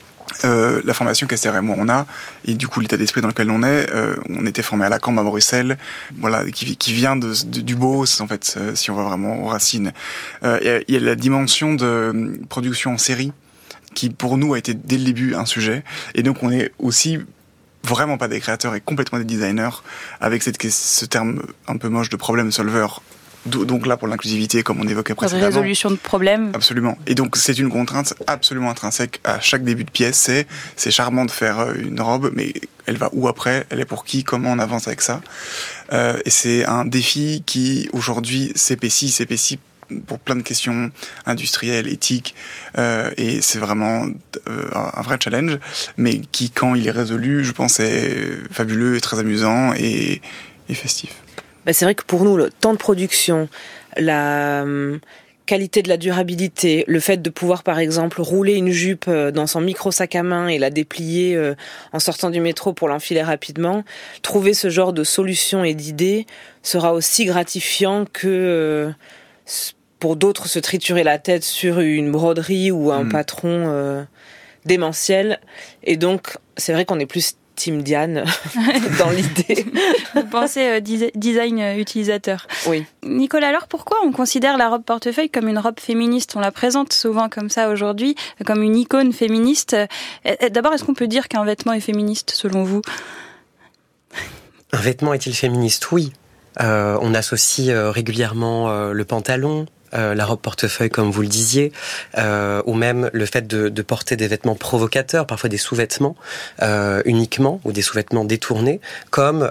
La formation qu'Esther et moi on a, et du coup l'état d'esprit dans lequel on est, on était formé à la Cambre à Bruxelles, voilà, qui vient du Beauce en fait, si on va vraiment aux racines. Il y a la dimension de production en série qui pour nous a été dès le début un sujet, et donc on est aussi vraiment pas des créateurs et complètement des designers, avec ce terme un peu moche de problem solver. Donc là, pour l'inclusivité, comme on évoquait précédemment. Résolution de problèmes. Absolument. Et donc, c'est une contrainte absolument intrinsèque à chaque début de pièce. C'est charmant de faire une robe, mais elle va où après ? Elle est pour qui ? Comment on avance avec ça ? Et c'est un défi qui, aujourd'hui, s'épaissit pour plein de questions industrielles, éthiques. Et c'est vraiment un vrai challenge, mais qui, quand il est résolu, je pense, est fabuleux, très amusant et festif. C'est vrai que pour nous, le temps de production, la qualité de la durabilité, le fait de pouvoir, par exemple, rouler une jupe dans son micro sac à main et la déplier en sortant du métro pour l'enfiler rapidement, trouver ce genre de solutions et d'idées sera aussi gratifiant que pour d'autres se triturer la tête sur une broderie ou un patron démentiel. Et donc, c'est vrai qu'on est plus Team Diane dans l'idée. Vous pensez design utilisateur. Oui. Nicolas Laure, pourquoi on considère la robe portefeuille comme une robe féministe ? On la présente souvent comme ça aujourd'hui, comme une icône féministe. D'abord, est-ce qu'on peut dire qu'un vêtement est féministe selon vous ? Un vêtement est-il féministe ? Oui. On associe régulièrement le pantalon, la robe portefeuille comme vous le disiez, ou même le fait de porter des vêtements provocateurs, parfois des sous-vêtements uniquement, ou des sous-vêtements détournés, comme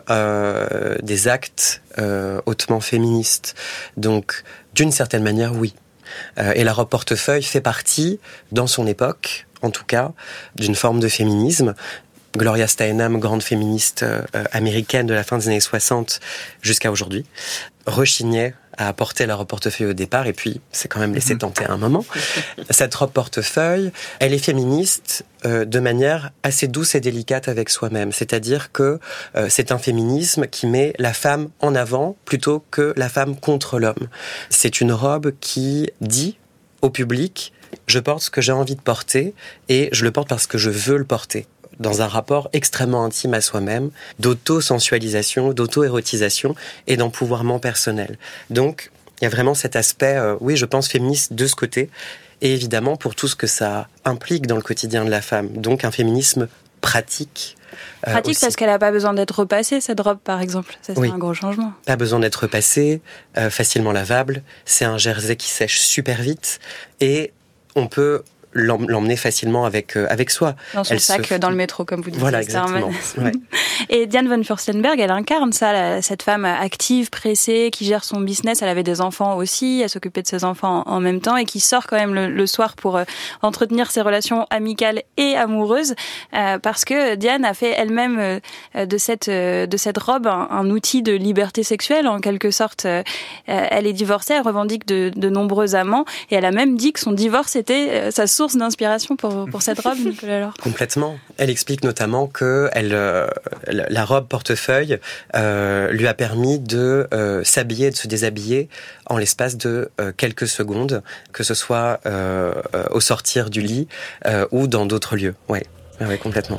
des actes hautement féministes. Donc, d'une certaine manière, oui. Et la robe portefeuille fait partie, dans son époque, en tout cas, d'une forme de féminisme. Gloria Steinem, grande féministe américaine de la fin des années 60 jusqu'à aujourd'hui, rechignait à porter la robe portefeuille au départ, et puis c'est quand même laissé tenter à un moment. Cette robe portefeuille, elle est féministe de manière assez douce et délicate avec soi-même, c'est-à-dire que c'est un féminisme qui met la femme en avant plutôt que la femme contre l'homme. C'est une robe qui dit au public « je porte ce que j'ai envie de porter, et je le porte parce que je veux le porter ». Dans un rapport extrêmement intime à soi-même, d'auto-sensualisation, d'auto-érotisation et d'empouvoirment personnel. Donc, il y a vraiment cet aspect, oui, je pense, féministe de ce côté, et évidemment pour tout ce que ça implique dans le quotidien de la femme. Donc, un féminisme pratique. Pratique parce qu'elle n'a pas besoin d'être repassée, cette robe, par exemple. Ça, c'est un gros changement. Pas besoin d'être repassée, facilement lavable. C'est un jersey qui sèche super vite, et on peut l'emmener facilement avec soi. Dans son sac, dans le métro, comme vous dites. Voilà, exactement. Ouais. Et Diane von Furstenberg, elle incarne ça, cette femme active, pressée, qui gère son business. Elle avait des enfants aussi, elle s'occupait de ses enfants en même temps, et qui sort quand même le soir pour entretenir ses relations amicales et amoureuses, parce que Diane a fait elle-même de cette robe un outil de liberté sexuelle, en quelque sorte. Elle est divorcée, elle revendique de nombreux amants, et elle a même dit que son divorce était sa source d'inspiration pour cette robe, Nicolas Laure. Complètement. Elle explique notamment que la robe portefeuille lui a permis de s'habiller et de se déshabiller en l'espace de quelques secondes, que ce soit au sortir du lit ou dans d'autres lieux. Ouais, complètement.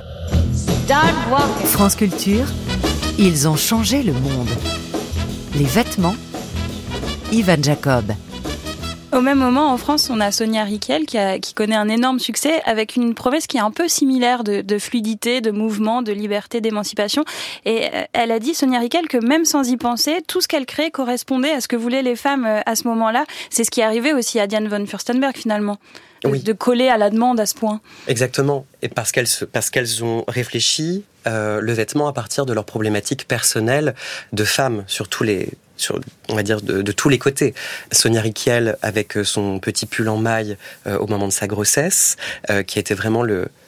France Culture, ils ont changé le monde. Les vêtements, Ivan Jacob. Au même moment, en France, on a Sonia Rykiel qui connaît un énorme succès avec une promesse qui est un peu similaire de fluidité, de mouvement, de liberté, d'émancipation. Et elle a dit, Sonia Rykiel, que même sans y penser, tout ce qu'elle crée correspondait à ce que voulaient les femmes à ce moment-là. C'est ce qui est arrivé aussi à Diane von Furstenberg, finalement. De coller à la demande à ce point. Exactement. Et parce qu'elles ont réfléchi le vêtement à partir de leurs problématiques personnelles de femmes, on va dire de tous les côtés. Sonia Rykiel avec son petit pull en maille au moment de sa grossesse, qui était vraiment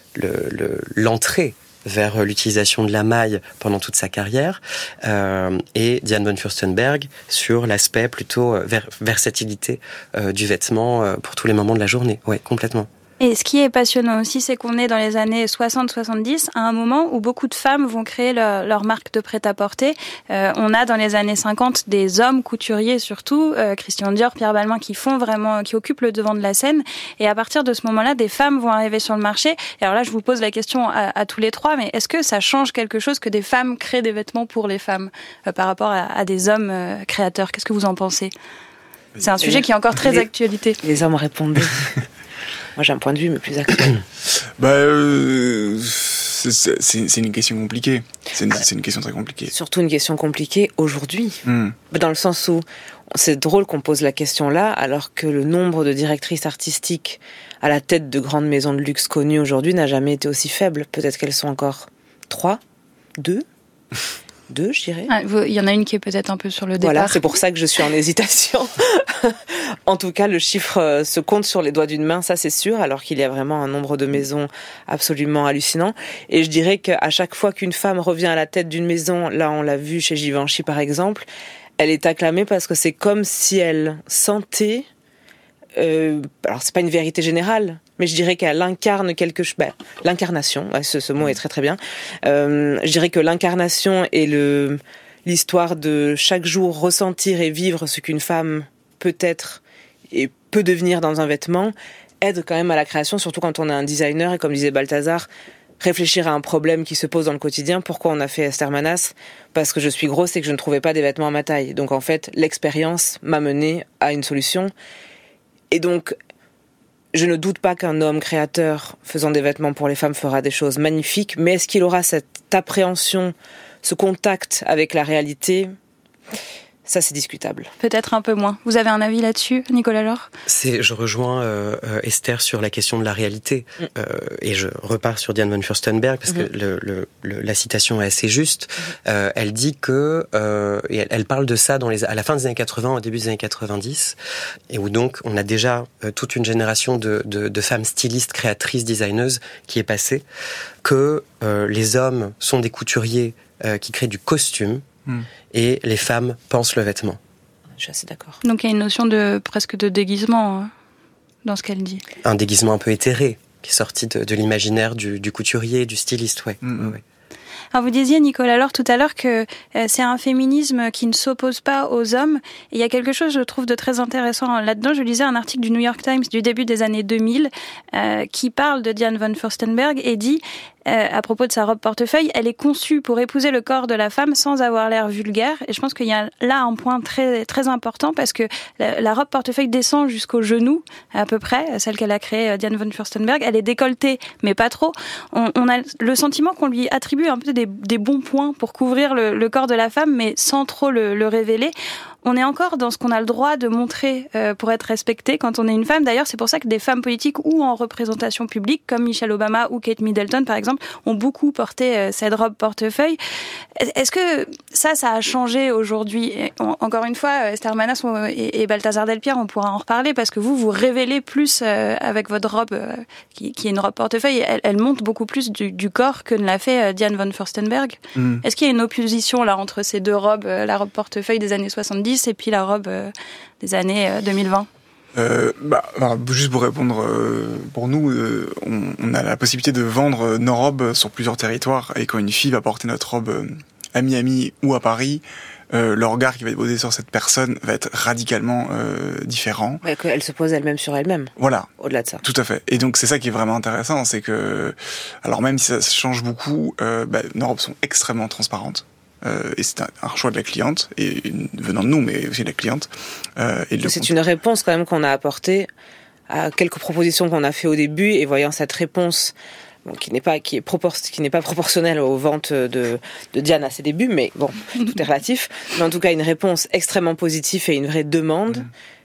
l'entrée vers l'utilisation de la maille pendant toute sa carrière, et Diane von Furstenberg sur l'aspect plutôt versatilité du vêtement pour tous les moments de la journée. Ouais, complètement. Et ce qui est passionnant aussi, c'est qu'on est dans les années 60-70, à un moment où beaucoup de femmes vont créer leur marque de prêt-à-porter. On a dans les années 50 des hommes couturiers surtout, Christian Dior, Pierre Balmain, qui occupent le devant de la scène. Et à partir de ce moment-là, des femmes vont arriver sur le marché. Et alors là, je vous pose la question à tous les trois, mais est-ce que ça change quelque chose que des femmes créent des vêtements pour les femmes par rapport à des hommes créateurs? Qu'est-ce que vous en pensez? C'est un sujet qui est encore très d'actualité. Les hommes répondaient. Moi, j'ai un point de vue, mais plus actuel. C'est une question compliquée. C'est une question très compliquée. Surtout une question compliquée aujourd'hui. Dans le sens où c'est drôle qu'on pose la question là, alors que le nombre de directrices artistiques à la tête de grandes maisons de luxe connues aujourd'hui n'a jamais été aussi faible. Peut-être qu'elles sont encore 3, 2, je dirais. Il y en a une qui est peut-être un peu sur le départ. Voilà, c'est pour ça que je suis en hésitation. En tout cas, le chiffre se compte sur les doigts d'une main, ça c'est sûr, alors qu'il y a vraiment un nombre de maisons absolument hallucinant. Et je dirais qu'à chaque fois qu'une femme revient à la tête d'une maison, là on l'a vu chez Givenchy par exemple, elle est acclamée parce que c'est comme si elle sentait... alors c'est pas une vérité générale, mais je dirais qu'elle incarne quelque chose. L'incarnation, ce mot est très très bien. Je dirais que l'incarnation et l'histoire de chaque jour ressentir et vivre ce qu'une femme peut être et peut devenir dans un vêtement aide quand même à la création, surtout quand on est un designer et comme disait Balthazar, réfléchir à un problème qui se pose dans le quotidien. Pourquoi on a fait Esther Manas? Parce que je suis grosse et que je ne trouvais pas des vêtements à ma taille. Donc en fait, l'expérience m'a mené à une solution. Et donc, je ne doute pas qu'un homme créateur faisant des vêtements pour les femmes fera des choses magnifiques, mais est-ce qu'il aura cette appréhension, ce contact avec la réalité? Ça, c'est discutable. Peut-être un peu moins. Vous avez un avis là-dessus, Nicolas Laure ? Je rejoins Esther sur la question de la réalité. Et je repars sur Diane von Furstenberg, parce que la citation est assez juste. Elle dit que... et elle parle de ça à la fin des années 80, au début des années 90, et où donc on a déjà toute une génération de femmes stylistes, créatrices, designeuses qui est passée, que les hommes sont des couturiers qui créent du costume, et les femmes pensent le vêtement. Je suis assez d'accord. Donc il y a une notion presque de déguisement dans ce qu'elle dit. Un déguisement un peu éthéré, qui est sorti de l'imaginaire du couturier, du styliste, ouais. Ouais. Alors vous disiez, Nicolas Laure, tout à l'heure que c'est un féminisme qui ne s'oppose pas aux hommes. Et il y a quelque chose, je trouve, de très intéressant là-dedans. Je lisais un article du New York Times du début des années 2000 qui parle de Diane von Furstenberg et dit... à propos de sa robe portefeuille, elle est conçue pour épouser le corps de la femme sans avoir l'air vulgaire. Et je pense qu'il y a là un point très, très important parce que la robe portefeuille descend jusqu'au genou, à peu près, celle qu'elle a créée, Diane von Furstenberg. Elle est décolletée, mais pas trop. On a le sentiment qu'on lui attribue un peu des bons points pour couvrir le corps de la femme, mais sans trop le révéler. On est encore dans ce qu'on a le droit de montrer pour être respecté quand on est une femme. D'ailleurs, c'est pour ça que des femmes politiques ou en représentation publique, comme Michelle Obama ou Kate Middleton, par exemple, ont beaucoup porté cette robe portefeuille. Est-ce que ça a changé aujourd'hui ? Encore une fois, Esther Manas et Balthazar Delpierre, on pourra en reparler, parce que vous révélez plus avec votre robe, qui est une robe portefeuille. Elle montre beaucoup plus du corps que ne l'a fait Diane von Furstenberg. Est-ce qu'il y a une opposition là entre ces deux robes, la robe portefeuille des années 70 et puis la robe des années 2020 ? Juste pour répondre, pour nous, on a la possibilité de vendre nos robes sur plusieurs territoires, et quand une fille va porter notre robe à Miami ou à Paris, le regard qui va être posé sur cette personne va être radicalement différent. Ouais, qu'elle se pose elle-même sur elle-même. Voilà. Au-delà de ça. Tout à fait. Et donc c'est ça qui est vraiment intéressant, c'est que, alors même si ça change beaucoup, nos robes sont extrêmement transparentes. Et c'est un choix de la cliente, et venant de nous, mais aussi de la cliente. C'est une réponse quand même qu'on a apportée à quelques propositions qu'on a fait au début, et voyant cette réponse qui n'est pas proportionnelle aux ventes de Diane à ses débuts, mais bon, tout est relatif. Mais en tout cas, une réponse extrêmement positive et une vraie demande.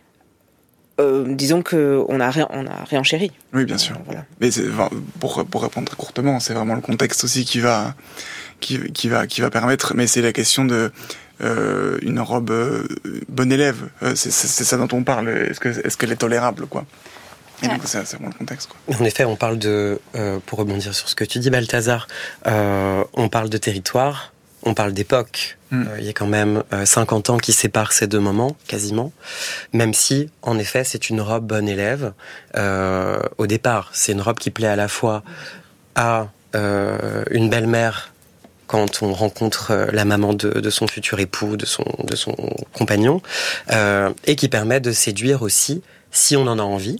Disons que on a réenchéri. Oui, bien sûr. Voilà. Mais pour répondre très courtement, c'est vraiment le contexte aussi qui va permettre. Mais c'est la question de une robe bon élève. C'est ça dont on parle. Est-ce qu'elle est tolérable, quoi? Et donc c'est vraiment le contexte, quoi. En effet, on parle pour rebondir sur ce que tu dis, Balthazar, on parle de territoire, on parle d'époque. Il y a quand même 50 ans qui séparent ces deux moments, quasiment. Même si, en effet, c'est une robe bon élève. Au départ, c'est une robe qui plaît à la fois à une belle-mère quand on rencontre la maman de son futur époux, de son compagnon, et qui permet de séduire aussi, si on en a envie,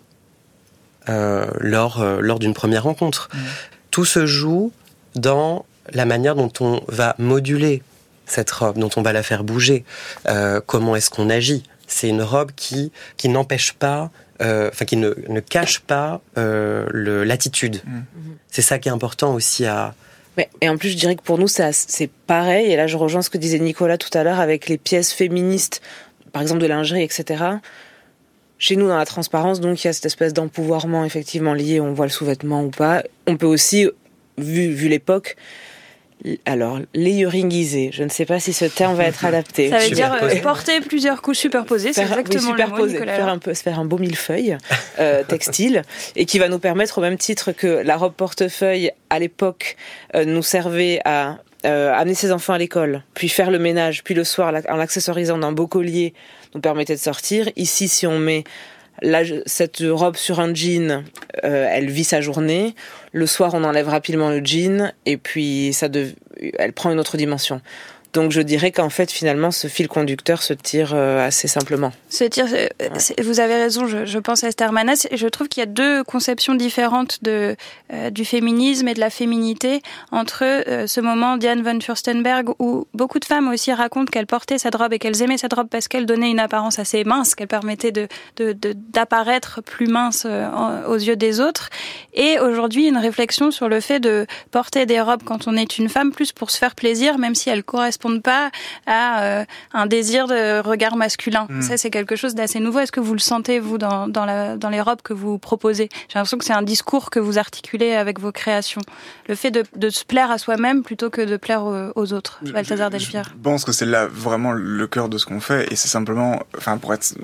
lors d'une première rencontre. Tout se joue dans la manière dont on va moduler cette robe, dont on va la faire bouger. Comment est-ce qu'on agit ? C'est une robe qui n'empêche pas, qui ne cache pas l'attitude. C'est ça qui est important aussi à... Et en plus, je dirais que pour nous, c'est pareil. Et là, je rejoins ce que disait Nicolas tout à l'heure avec les pièces féministes, par exemple de lingerie, etc. Chez nous, dans la transparence, donc, il y a cette espèce d'empouvoirment, effectivement, lié, on voit le sous-vêtement ou pas. On peut aussi, vu l'époque, alors, layeringiser, je ne sais pas si ce terme va être adapté. Ça veut dire porter plusieurs couches superposées, c'est exactement le mot, Nicolas. Faire un beau millefeuille textile, et qui va nous permettre, au même titre que la robe portefeuille, à l'époque, nous servait à amener ses enfants à l'école, puis faire le ménage, puis le soir, en l'accessorisant d'un beau collier, nous permettait de sortir. Ici, si on met cette robe sur un jean, elle vit sa journée. Le soir, on enlève rapidement le jean, et puis elle prend une autre dimension. Donc je dirais qu'en fait, finalement, ce fil conducteur se tire assez simplement. Vous avez raison, je pense à Esther Manas, et je trouve qu'il y a deux conceptions différentes du féminisme et de la féminité entre ce moment Diane von Furstenberg, où beaucoup de femmes aussi racontent qu'elles portaient cette robe et qu'elles aimaient cette robe parce qu'elle donnait une apparence assez mince, qu'elle permettait d'apparaître plus mince aux yeux des autres. Et aujourd'hui, une réflexion sur le fait de porter des robes quand on est une femme, plus pour se faire plaisir, même si elles correspondent correspondent pas à un désir de regard masculin. Ça, c'est quelque chose d'assez nouveau. Est-ce que vous le sentez, vous, dans les robes que vous proposez? J'ai l'impression que c'est un discours que vous articulez avec vos créations. Le fait de se plaire à soi-même plutôt que de plaire aux autres. Balthazar Delpierre. Je pense que c'est là vraiment le cœur de ce qu'on fait, et c'est simplement, pour être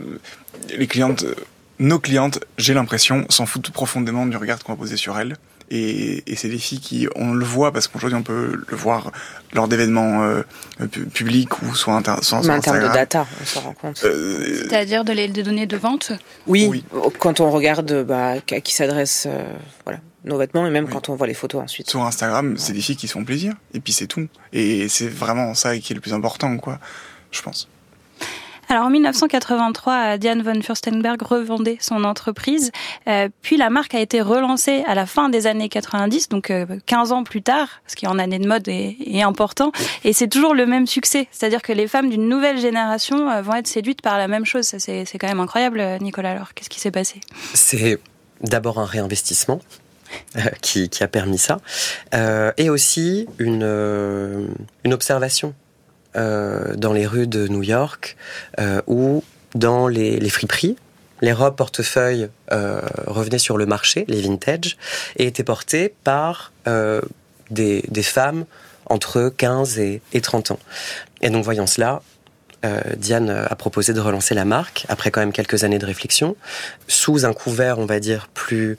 nos clientes, j'ai l'impression, s'en foutent profondément du regard qu'on va poser sur elles. Et c'est des filles qui, on le voit, parce qu'aujourd'hui on peut le voir lors d'événements publics ou soit sur mais en Instagram. termes de data, on s'en rend compte. C'est-à-dire des données de vente? Oui, quand on regarde à qui s'adressent nos vêtements, et même quand on voit les photos ensuite. Sur Instagram, c'est des filles qui se font plaisir, et puis c'est tout. Et c'est vraiment ça qui est le plus important, je pense. Alors en 1983, Diane von Furstenberg revendait son entreprise, puis la marque a été relancée à la fin des années 90, donc 15 ans plus tard, ce qui en année de mode est important, et c'est toujours le même succès, c'est-à-dire que les femmes d'une nouvelle génération vont être séduites par la même chose. Ça, c'est quand même incroyable, Nicolas. Alors qu'est-ce qui s'est passé? C'est d'abord un réinvestissement qui a permis ça, et aussi une observation dans les rues de New York ou dans les friperies. Les robes portefeuilles revenaient sur le marché, les vintage, et étaient portées par des femmes entre 15 et 30 ans. Et donc, voyant cela, Diane a proposé de relancer la marque, après quand même quelques années de réflexion, sous un couvert, on va dire, plus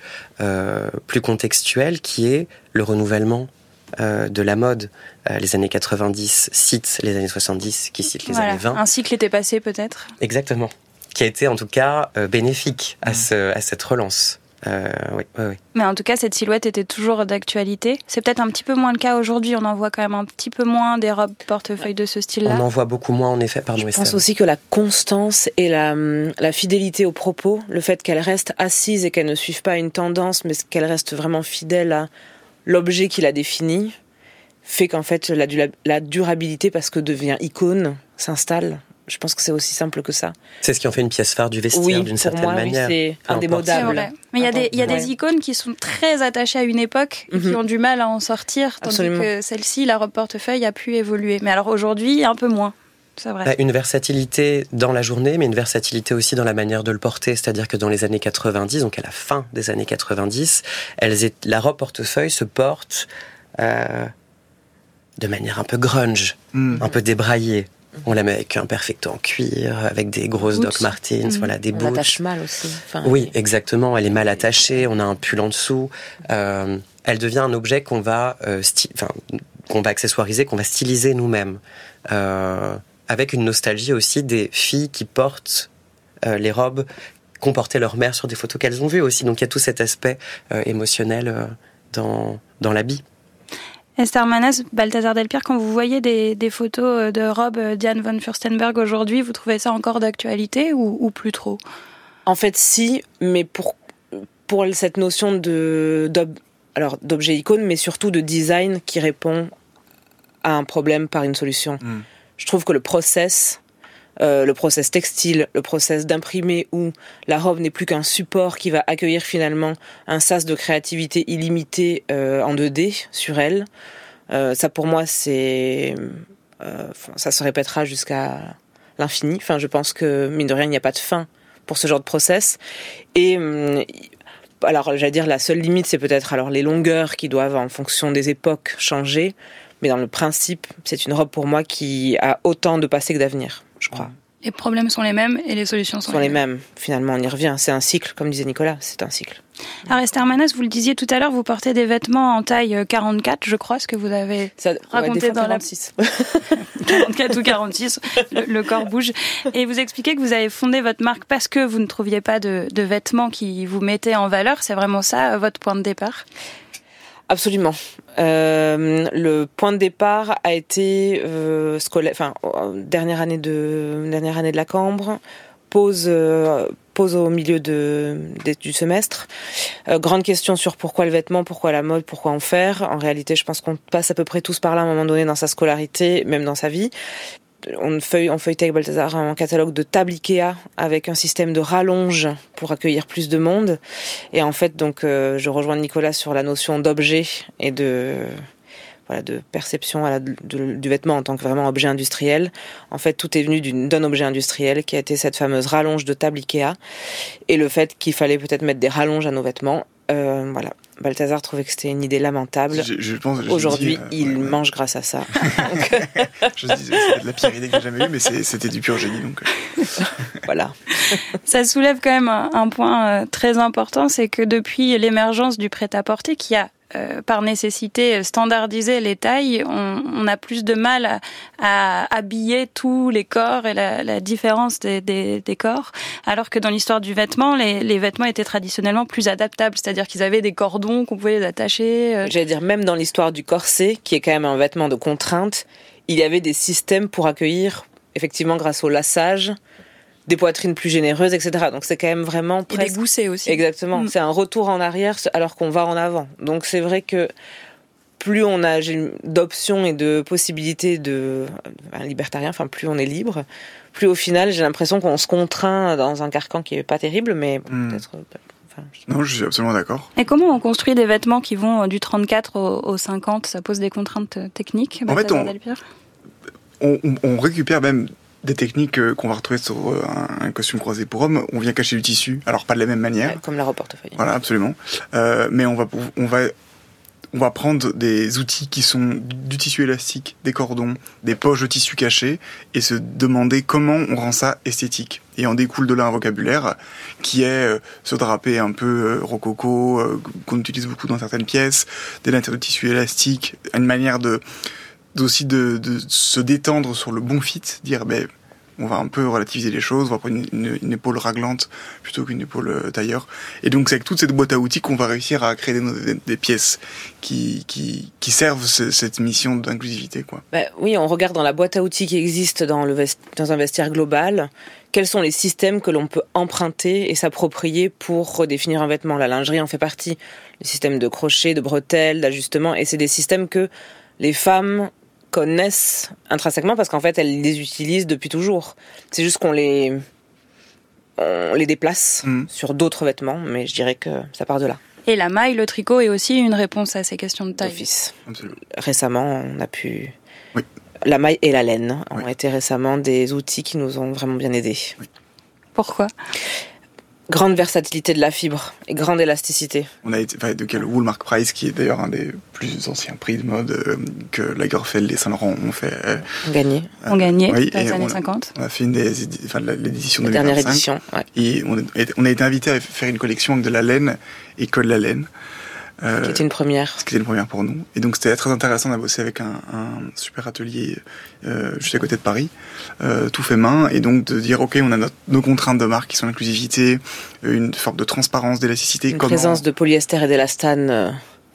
contextuel, qui est le renouvellement de la mode. Les années 90 citent les années 70, qui citent les années 20. Un cycle était passé peut-être. Exactement. Qui a été en tout cas bénéfique à cette relance. Oui. Mais en tout cas, cette silhouette était toujours d'actualité. C'est peut-être un petit peu moins le cas aujourd'hui. On en voit quand même un petit peu moins des robes portefeuilles de ce style-là. On en voit beaucoup moins, en effet, pardon. Je pense aussi que la constance et la fidélité aux propos, le fait qu'elles restent assises et qu'elles ne suivent pas une tendance, mais qu'elles restent vraiment fidèles à l'objet qui la définit, fait qu'en fait la durabilité, parce que devient icône, s'installe. Je pense que c'est aussi simple que ça. C'est ce qui en fait une pièce phare du vestiaire, d'une certaine manière. Oui, c'est indémodable. Mais il y a des icônes qui sont très attachées à une époque et qui ont du mal à en sortir, tandis que celle-ci, la robe portefeuille, a pu évoluer. Mais alors aujourd'hui, un peu moins. C'est vrai. Une versatilité dans la journée, mais une versatilité aussi dans la manière de le porter. C'est-à-dire que dans les années 90, donc à la fin des années 90, la robe portefeuille se porte de manière un peu grunge, un peu débraillée. On la met avec un perfecto en cuir, avec des grosses Doc Martens, des boots. On l'attache mal aussi. Oui, exactement. Elle est mal attachée. On a un pull en dessous. Elle devient un objet qu'on va accessoiriser, qu'on va styliser nous-mêmes. Avec une nostalgie aussi des filles qui portent les robes qu'ont portées leur mère sur des photos qu'elles ont vues aussi. Donc il y a tout cet aspect émotionnel dans l'habit. Esther Manès, Balthazar Delpierre, quand vous voyez des photos de robes Diane von Furstenberg aujourd'hui, vous trouvez ça encore d'actualité ou plus trop? En fait, si, mais pour cette notion d'objet icône, mais surtout de design qui répond à un problème par une solution. Je trouve que le process textile, le process d'imprimer où la robe n'est plus qu'un support qui va accueillir finalement un sas de créativité illimité en 2D sur elle, ça pour moi ça se répétera jusqu'à l'infini. Enfin, je pense que mine de rien, il n'y a pas de fin pour ce genre de process. Et alors, j'allais dire, la seule limite, c'est peut-être alors les longueurs qui doivent, en fonction des époques, changer. Mais dans le principe, c'est une robe pour moi qui a autant de passé que d'avenir, je crois. Les problèmes sont les mêmes et les solutions sont les mêmes. Finalement, on y revient. C'est un cycle, comme disait Nicolas, c'est un cycle. Alors Esther Manès, vous le disiez tout à l'heure, vous portez des vêtements en taille 44, je crois, ce que vous avez raconté dans 46. 44 ou 46, le corps bouge. Et vous expliquez que vous avez fondé votre marque parce que vous ne trouviez pas de vêtements qui vous mettaient en valeur. C'est vraiment ça, votre point de départ ? Absolument. Le point de départ a été dernière année de la Cambre, pause au milieu du semestre. Grande question sur pourquoi le vêtement, pourquoi la mode, pourquoi en faire. En réalité, je pense qu'on passe à peu près tous par là à un moment donné dans sa scolarité, même dans sa vie. On feuilletait avec Balthazar un catalogue de tables Ikea avec un système de rallonge pour accueillir plus de monde. Et en fait, donc, je rejoins Nicolas sur la notion d'objet et de de perception du vêtement en tant que vraiment objet industriel. En fait, tout est venu d'un objet industriel qui a été cette fameuse rallonge de table Ikea et le fait qu'il fallait peut-être mettre des rallonges à nos vêtements. Voilà. Balthazar trouvait que c'était une idée lamentable. Aujourd'hui, il mange grâce à ça. Je me disais, c'est la pire idée que j'ai jamais eue, mais c'était du pur génie. Donc. Voilà. Ça soulève quand même un point très important, c'est que depuis l'émergence du prêt-à-porter qui a par nécessité standardiser les tailles, on a plus de mal à habiller tous les corps et la différence des corps, alors que dans l'histoire du vêtement, les vêtements étaient traditionnellement plus adaptables, c'est-à-dire qu'ils avaient des cordons qu'on pouvait les attacher. J'allais dire, même dans l'histoire du corset, qui est quand même un vêtement de contrainte, il y avait des systèmes pour accueillir, effectivement grâce au lassage, des poitrines plus généreuses, etc. Donc c'est quand même vraiment presque... Et des goussets aussi. Exactement. C'est un retour en arrière alors qu'on va en avant. Donc c'est vrai que plus on a d'options et de possibilités libertariens, enfin plus on est libre, plus au final j'ai l'impression qu'on se contraint dans un carcan qui est pas terrible, mais peut-être... Non, je suis absolument d'accord. Et comment on construit des vêtements qui vont du 34 au 50 ? Ça pose des contraintes techniques, en fait, on récupère même des techniques qu'on va retrouver sur un costume croisé pour homme. On vient cacher du tissu, alors pas de la même manière. Comme la robe portefeuille. Voilà, absolument. Mais on va prendre des outils qui sont du tissu élastique, des cordons, des poches de tissu cachées, et se demander comment on rend ça esthétique. Et en découle de là un vocabulaire qui est se draper un peu rococo, qu'on utilise beaucoup dans certaines pièces, des natures de tissu élastique, une manière aussi de se détendre sur le bon fit, dire on va un peu relativiser les choses, on va prendre une épaule raglante plutôt qu'une épaule tailleur. Et donc c'est avec toute cette boîte à outils qu'on va réussir à créer des pièces qui servent cette mission d'inclusivité, quoi. Oui, on regarde dans la boîte à outils qui existe dans un vestiaire global, quels sont les systèmes que l'on peut emprunter et s'approprier pour redéfinir un vêtement. La lingerie en fait partie, les systèmes de crochet, de bretelles, d'ajustement, et c'est des systèmes que les femmes connaissent intrinsèquement parce qu'en fait elles les utilisent depuis toujours. C'est juste qu'on les déplace sur d'autres vêtements, mais je dirais que ça part de là. Et la maille, le tricot est aussi une réponse à ces questions de taille. D'office. Récemment, on a pu... Oui. La maille et la laine ont été récemment des outils qui nous ont vraiment bien aidés. Oui. Pourquoi ? Grande versatilité de la fibre et grande élasticité. On a été de Woolmark Price, qui est d'ailleurs un des plus anciens prix de mode que Lagerfeld et Saint-Laurent ont fait. Gagné. Ont gagné dans les années 50. On a fait l'édition de 2025. La dernière édition, ouais. Et on a été invité à faire une collection avec de la laine et que de la laine. Qui était une première. Ce qui était une première pour nous. Et donc c'était très intéressant d'avoir bossé avec un super atelier juste à côté de Paris, tout fait main, et donc de dire ok, on a nos contraintes de marque qui sont l'inclusivité, une forme de transparence, d'élasticité. Une présence de polyester et d'élastane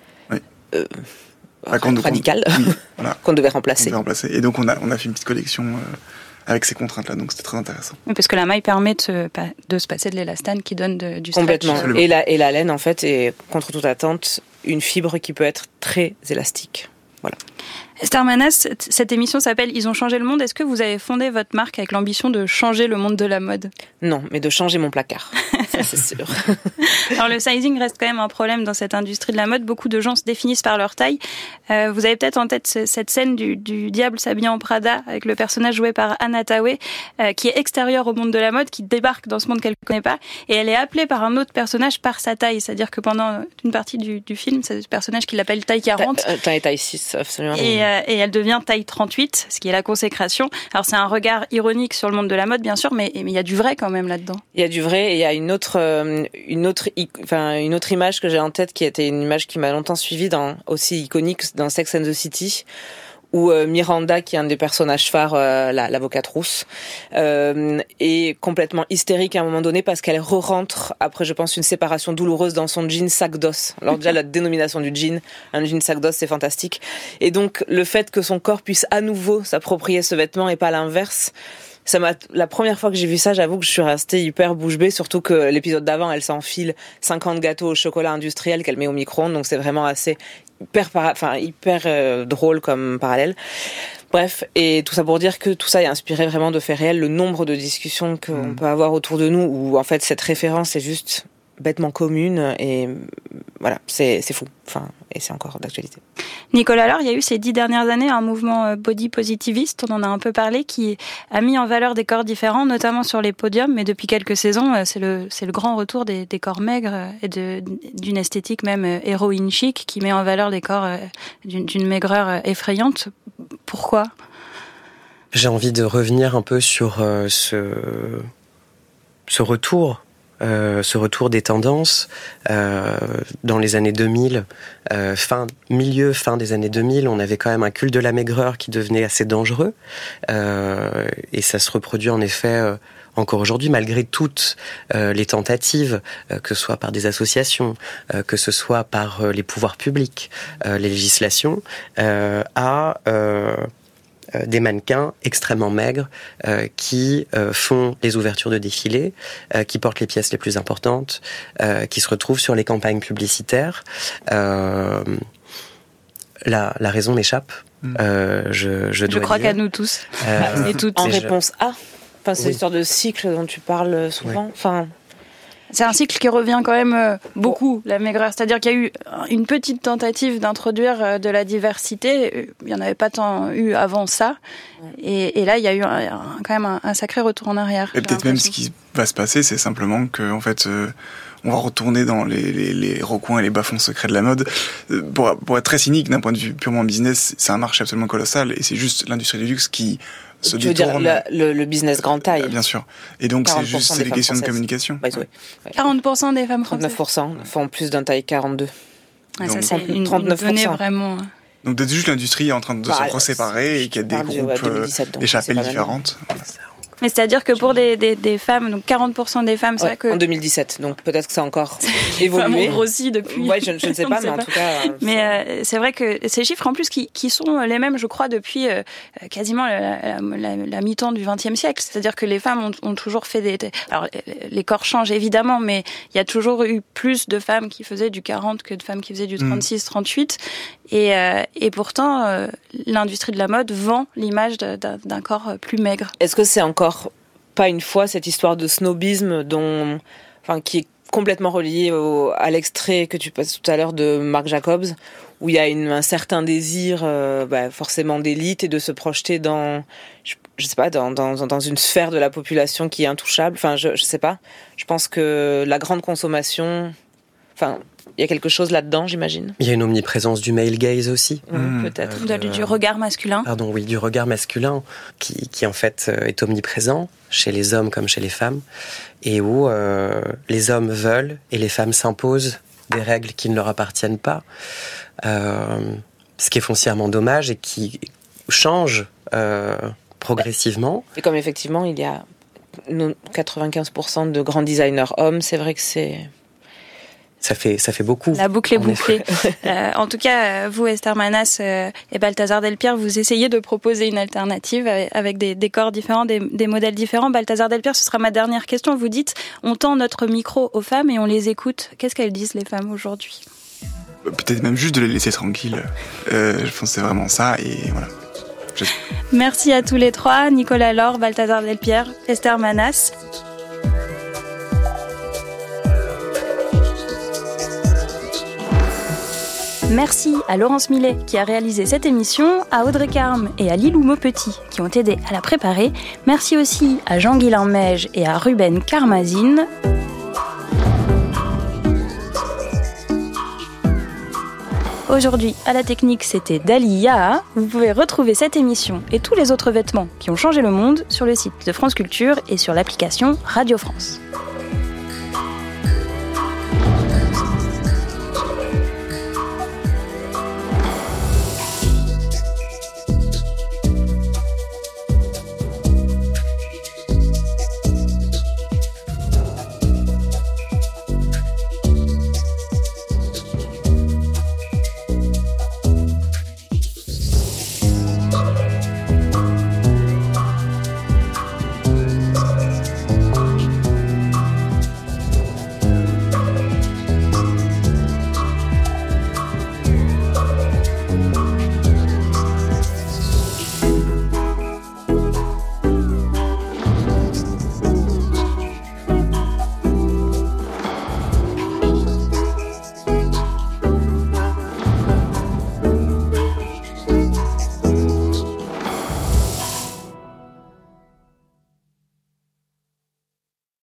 radicale, voilà. Qu'on devait remplacer. Et donc on a fait une petite collection avec ces contraintes-là, donc c'était très intéressant. Oui, parce que la maille permet de se passer de l'élastane qui donne du stretch. Complètement. Et la laine, en fait, est, contre toute attente, une fibre qui peut être très élastique. Voilà. Esther Manas, cette émission s'appelle « Ils ont changé le monde ». Est-ce que vous avez fondé votre marque avec l'ambition de changer le monde de la mode ? Non, mais de changer mon placard. Ça, c'est sûr. Alors, le sizing reste quand même un problème dans cette industrie de la mode. Beaucoup de gens se définissent par leur taille. Vous avez peut-être en tête cette scène du diable s'habillant en Prada avec le personnage joué par Anna Tawai, qui est extérieure au monde de la mode, qui débarque dans ce monde qu'elle ne connaît pas. Et elle est appelée par un autre personnage par sa taille. C'est-à-dire que pendant une partie du film, c'est ce personnage qui l'appelle taille 40. Taille 6, absolument. Et elle devient taille 38, ce qui est la consécration. Alors c'est un regard ironique sur le monde de la mode, bien sûr, mais il y a du vrai quand même là-dedans. Il y a du vrai, et il y a une autre image que j'ai en tête, qui a été une image qui m'a longtemps suivie, aussi iconique dans Sex and the City, où Miranda, qui est un des personnages phares, l'avocate rousse, est complètement hystérique à un moment donné parce qu'elle re-rentre après, je pense, une séparation douloureuse dans son jean sac d'os. Alors déjà, la dénomination du jean, un jean sac d'os, c'est fantastique. Et donc, le fait que son corps puisse à nouveau s'approprier ce vêtement et pas l'inverse, la première fois que j'ai vu ça, j'avoue que je suis restée hyper bouche bée, surtout que l'épisode d'avant, elle s'enfile 50 gâteaux au chocolat industriel qu'elle met au micro-ondes, donc c'est vraiment assez hyper drôle comme parallèle. Bref, et tout ça pour dire que tout ça est inspiré vraiment de faits réels, le nombre de discussions qu'on peut avoir autour de nous, où en fait cette référence est juste bêtement commune et voilà, c'est fou. Enfin, et c'est encore d'actualité. Nicolas, alors il y a eu ces 10 dernières années un mouvement body positiviste, on en a un peu parlé, qui a mis en valeur des corps différents, notamment sur les podiums, mais depuis quelques saisons, c'est le grand retour des corps maigres et d'une esthétique même héroïne chic qui met en valeur des corps d'une maigreur effrayante. Pourquoi ? J'ai envie de revenir un peu sur ce retour des tendances dans les années 2000, fin des années 2000, on avait quand même un culte de la maigreur qui devenait assez dangereux, et ça se reproduit en effet encore aujourd'hui, malgré toutes les tentatives, que ce soit par des associations, que ce soit par les pouvoirs publics, les législations, à des mannequins extrêmement maigres qui font les ouvertures de défilés, qui portent les pièces les plus importantes, qui se retrouvent sur les campagnes publicitaires. La raison m'échappe. Je crois qu'à nous tous et toutes. En réponse à, c'est l'histoire de cycle dont tu parles souvent. Oui. C'est un cycle qui revient quand même beaucoup, la maigreur. C'est-à-dire qu'il y a eu une petite tentative d'introduire de la diversité. Il n'y en avait pas tant eu avant ça. Et là, il y a eu quand même un sacré retour en arrière. Et peut-être même ce qui va se passer, c'est simplement que, en fait, on va retourner dans les recoins et les bas-fonds secrets de la mode. Pour être très cynique, d'un point de vue purement business, c'est un marché absolument colossal. Et c'est juste l'industrie du luxe qui se détourne. Tu veux dire le business grande taille. Bien sûr. Et donc, c'est des questions de communication. By the way. 40% des femmes françaises. 39% font plus d'un taille 42. Ah, ça, c'est une donnée vraiment... Donc, peut-être juste l'industrie est en train de se reséparer et qu'il y a des groupes, des chapelles différentes. Mais c'est-à-dire que pour des femmes, donc 40% des femmes, c'est vrai que... En 2017, donc peut-être que ça a encore évolué. Vraiment grossi depuis. Ouais, je ne sais pas, mais en tout cas... Mais c'est vrai que ces chiffres, en plus, qui sont les mêmes, je crois, depuis quasiment la mi-temps du XXe siècle. C'est-à-dire que les femmes ont toujours fait Alors, les corps changent, évidemment, mais il y a toujours eu plus de femmes qui faisaient du 40 que de femmes qui faisaient du 36, 38. Et pourtant, l'industrie de la mode vend l'image d'un corps plus maigre. Est-ce que c'est encore pas une fois cette histoire de snobisme qui est complètement reliée à l'extrait que tu passes tout à l'heure de Marc Jacobs, où il y a un certain désir forcément d'élite et de se projeter dans, je sais pas, dans une sphère de la population qui est intouchable. Enfin, je sais pas. Je pense que la grande consommation... il y a quelque chose là-dedans, j'imagine. Il y a une omniprésence du male gaze aussi. Peut-être. Du regard masculin. Pardon, oui, du regard masculin qui en fait est omniprésent chez les hommes comme chez les femmes, et où les hommes veulent et les femmes s'imposent des règles qui ne leur appartiennent pas. Ce qui est foncièrement dommage et qui change progressivement. Et comme effectivement, il y a 95% de grands designers hommes, c'est vrai que c'est... Ça fait beaucoup. La boucle est bouclée. En tout cas, vous, Esther Manas et Balthazar Delpierre, vous essayez de proposer une alternative avec des corps différents, des modèles différents. Balthazar Delpierre, ce sera ma dernière question. Vous dites, on tend notre micro aux femmes et on les écoute. Qu'est-ce qu'elles disent, les femmes, aujourd'hui ? Peut-être même juste de les laisser tranquilles. Je pense que c'est vraiment ça, et voilà. Merci à tous les trois, Nicolas Laure, Balthazar Delpierre, Esther Manas. Merci à Laurence Millet qui a réalisé cette émission, à Audrey Carme et à Lilou Maupetit qui ont aidé à la préparer. Merci aussi à Jean-Guilain Meige et à Ruben Karmazine. Aujourd'hui, à la technique, c'était Dali Yaha. Vous pouvez retrouver cette émission et tous les autres vêtements qui ont changé le monde sur le site de France Culture et sur l'application Radio France.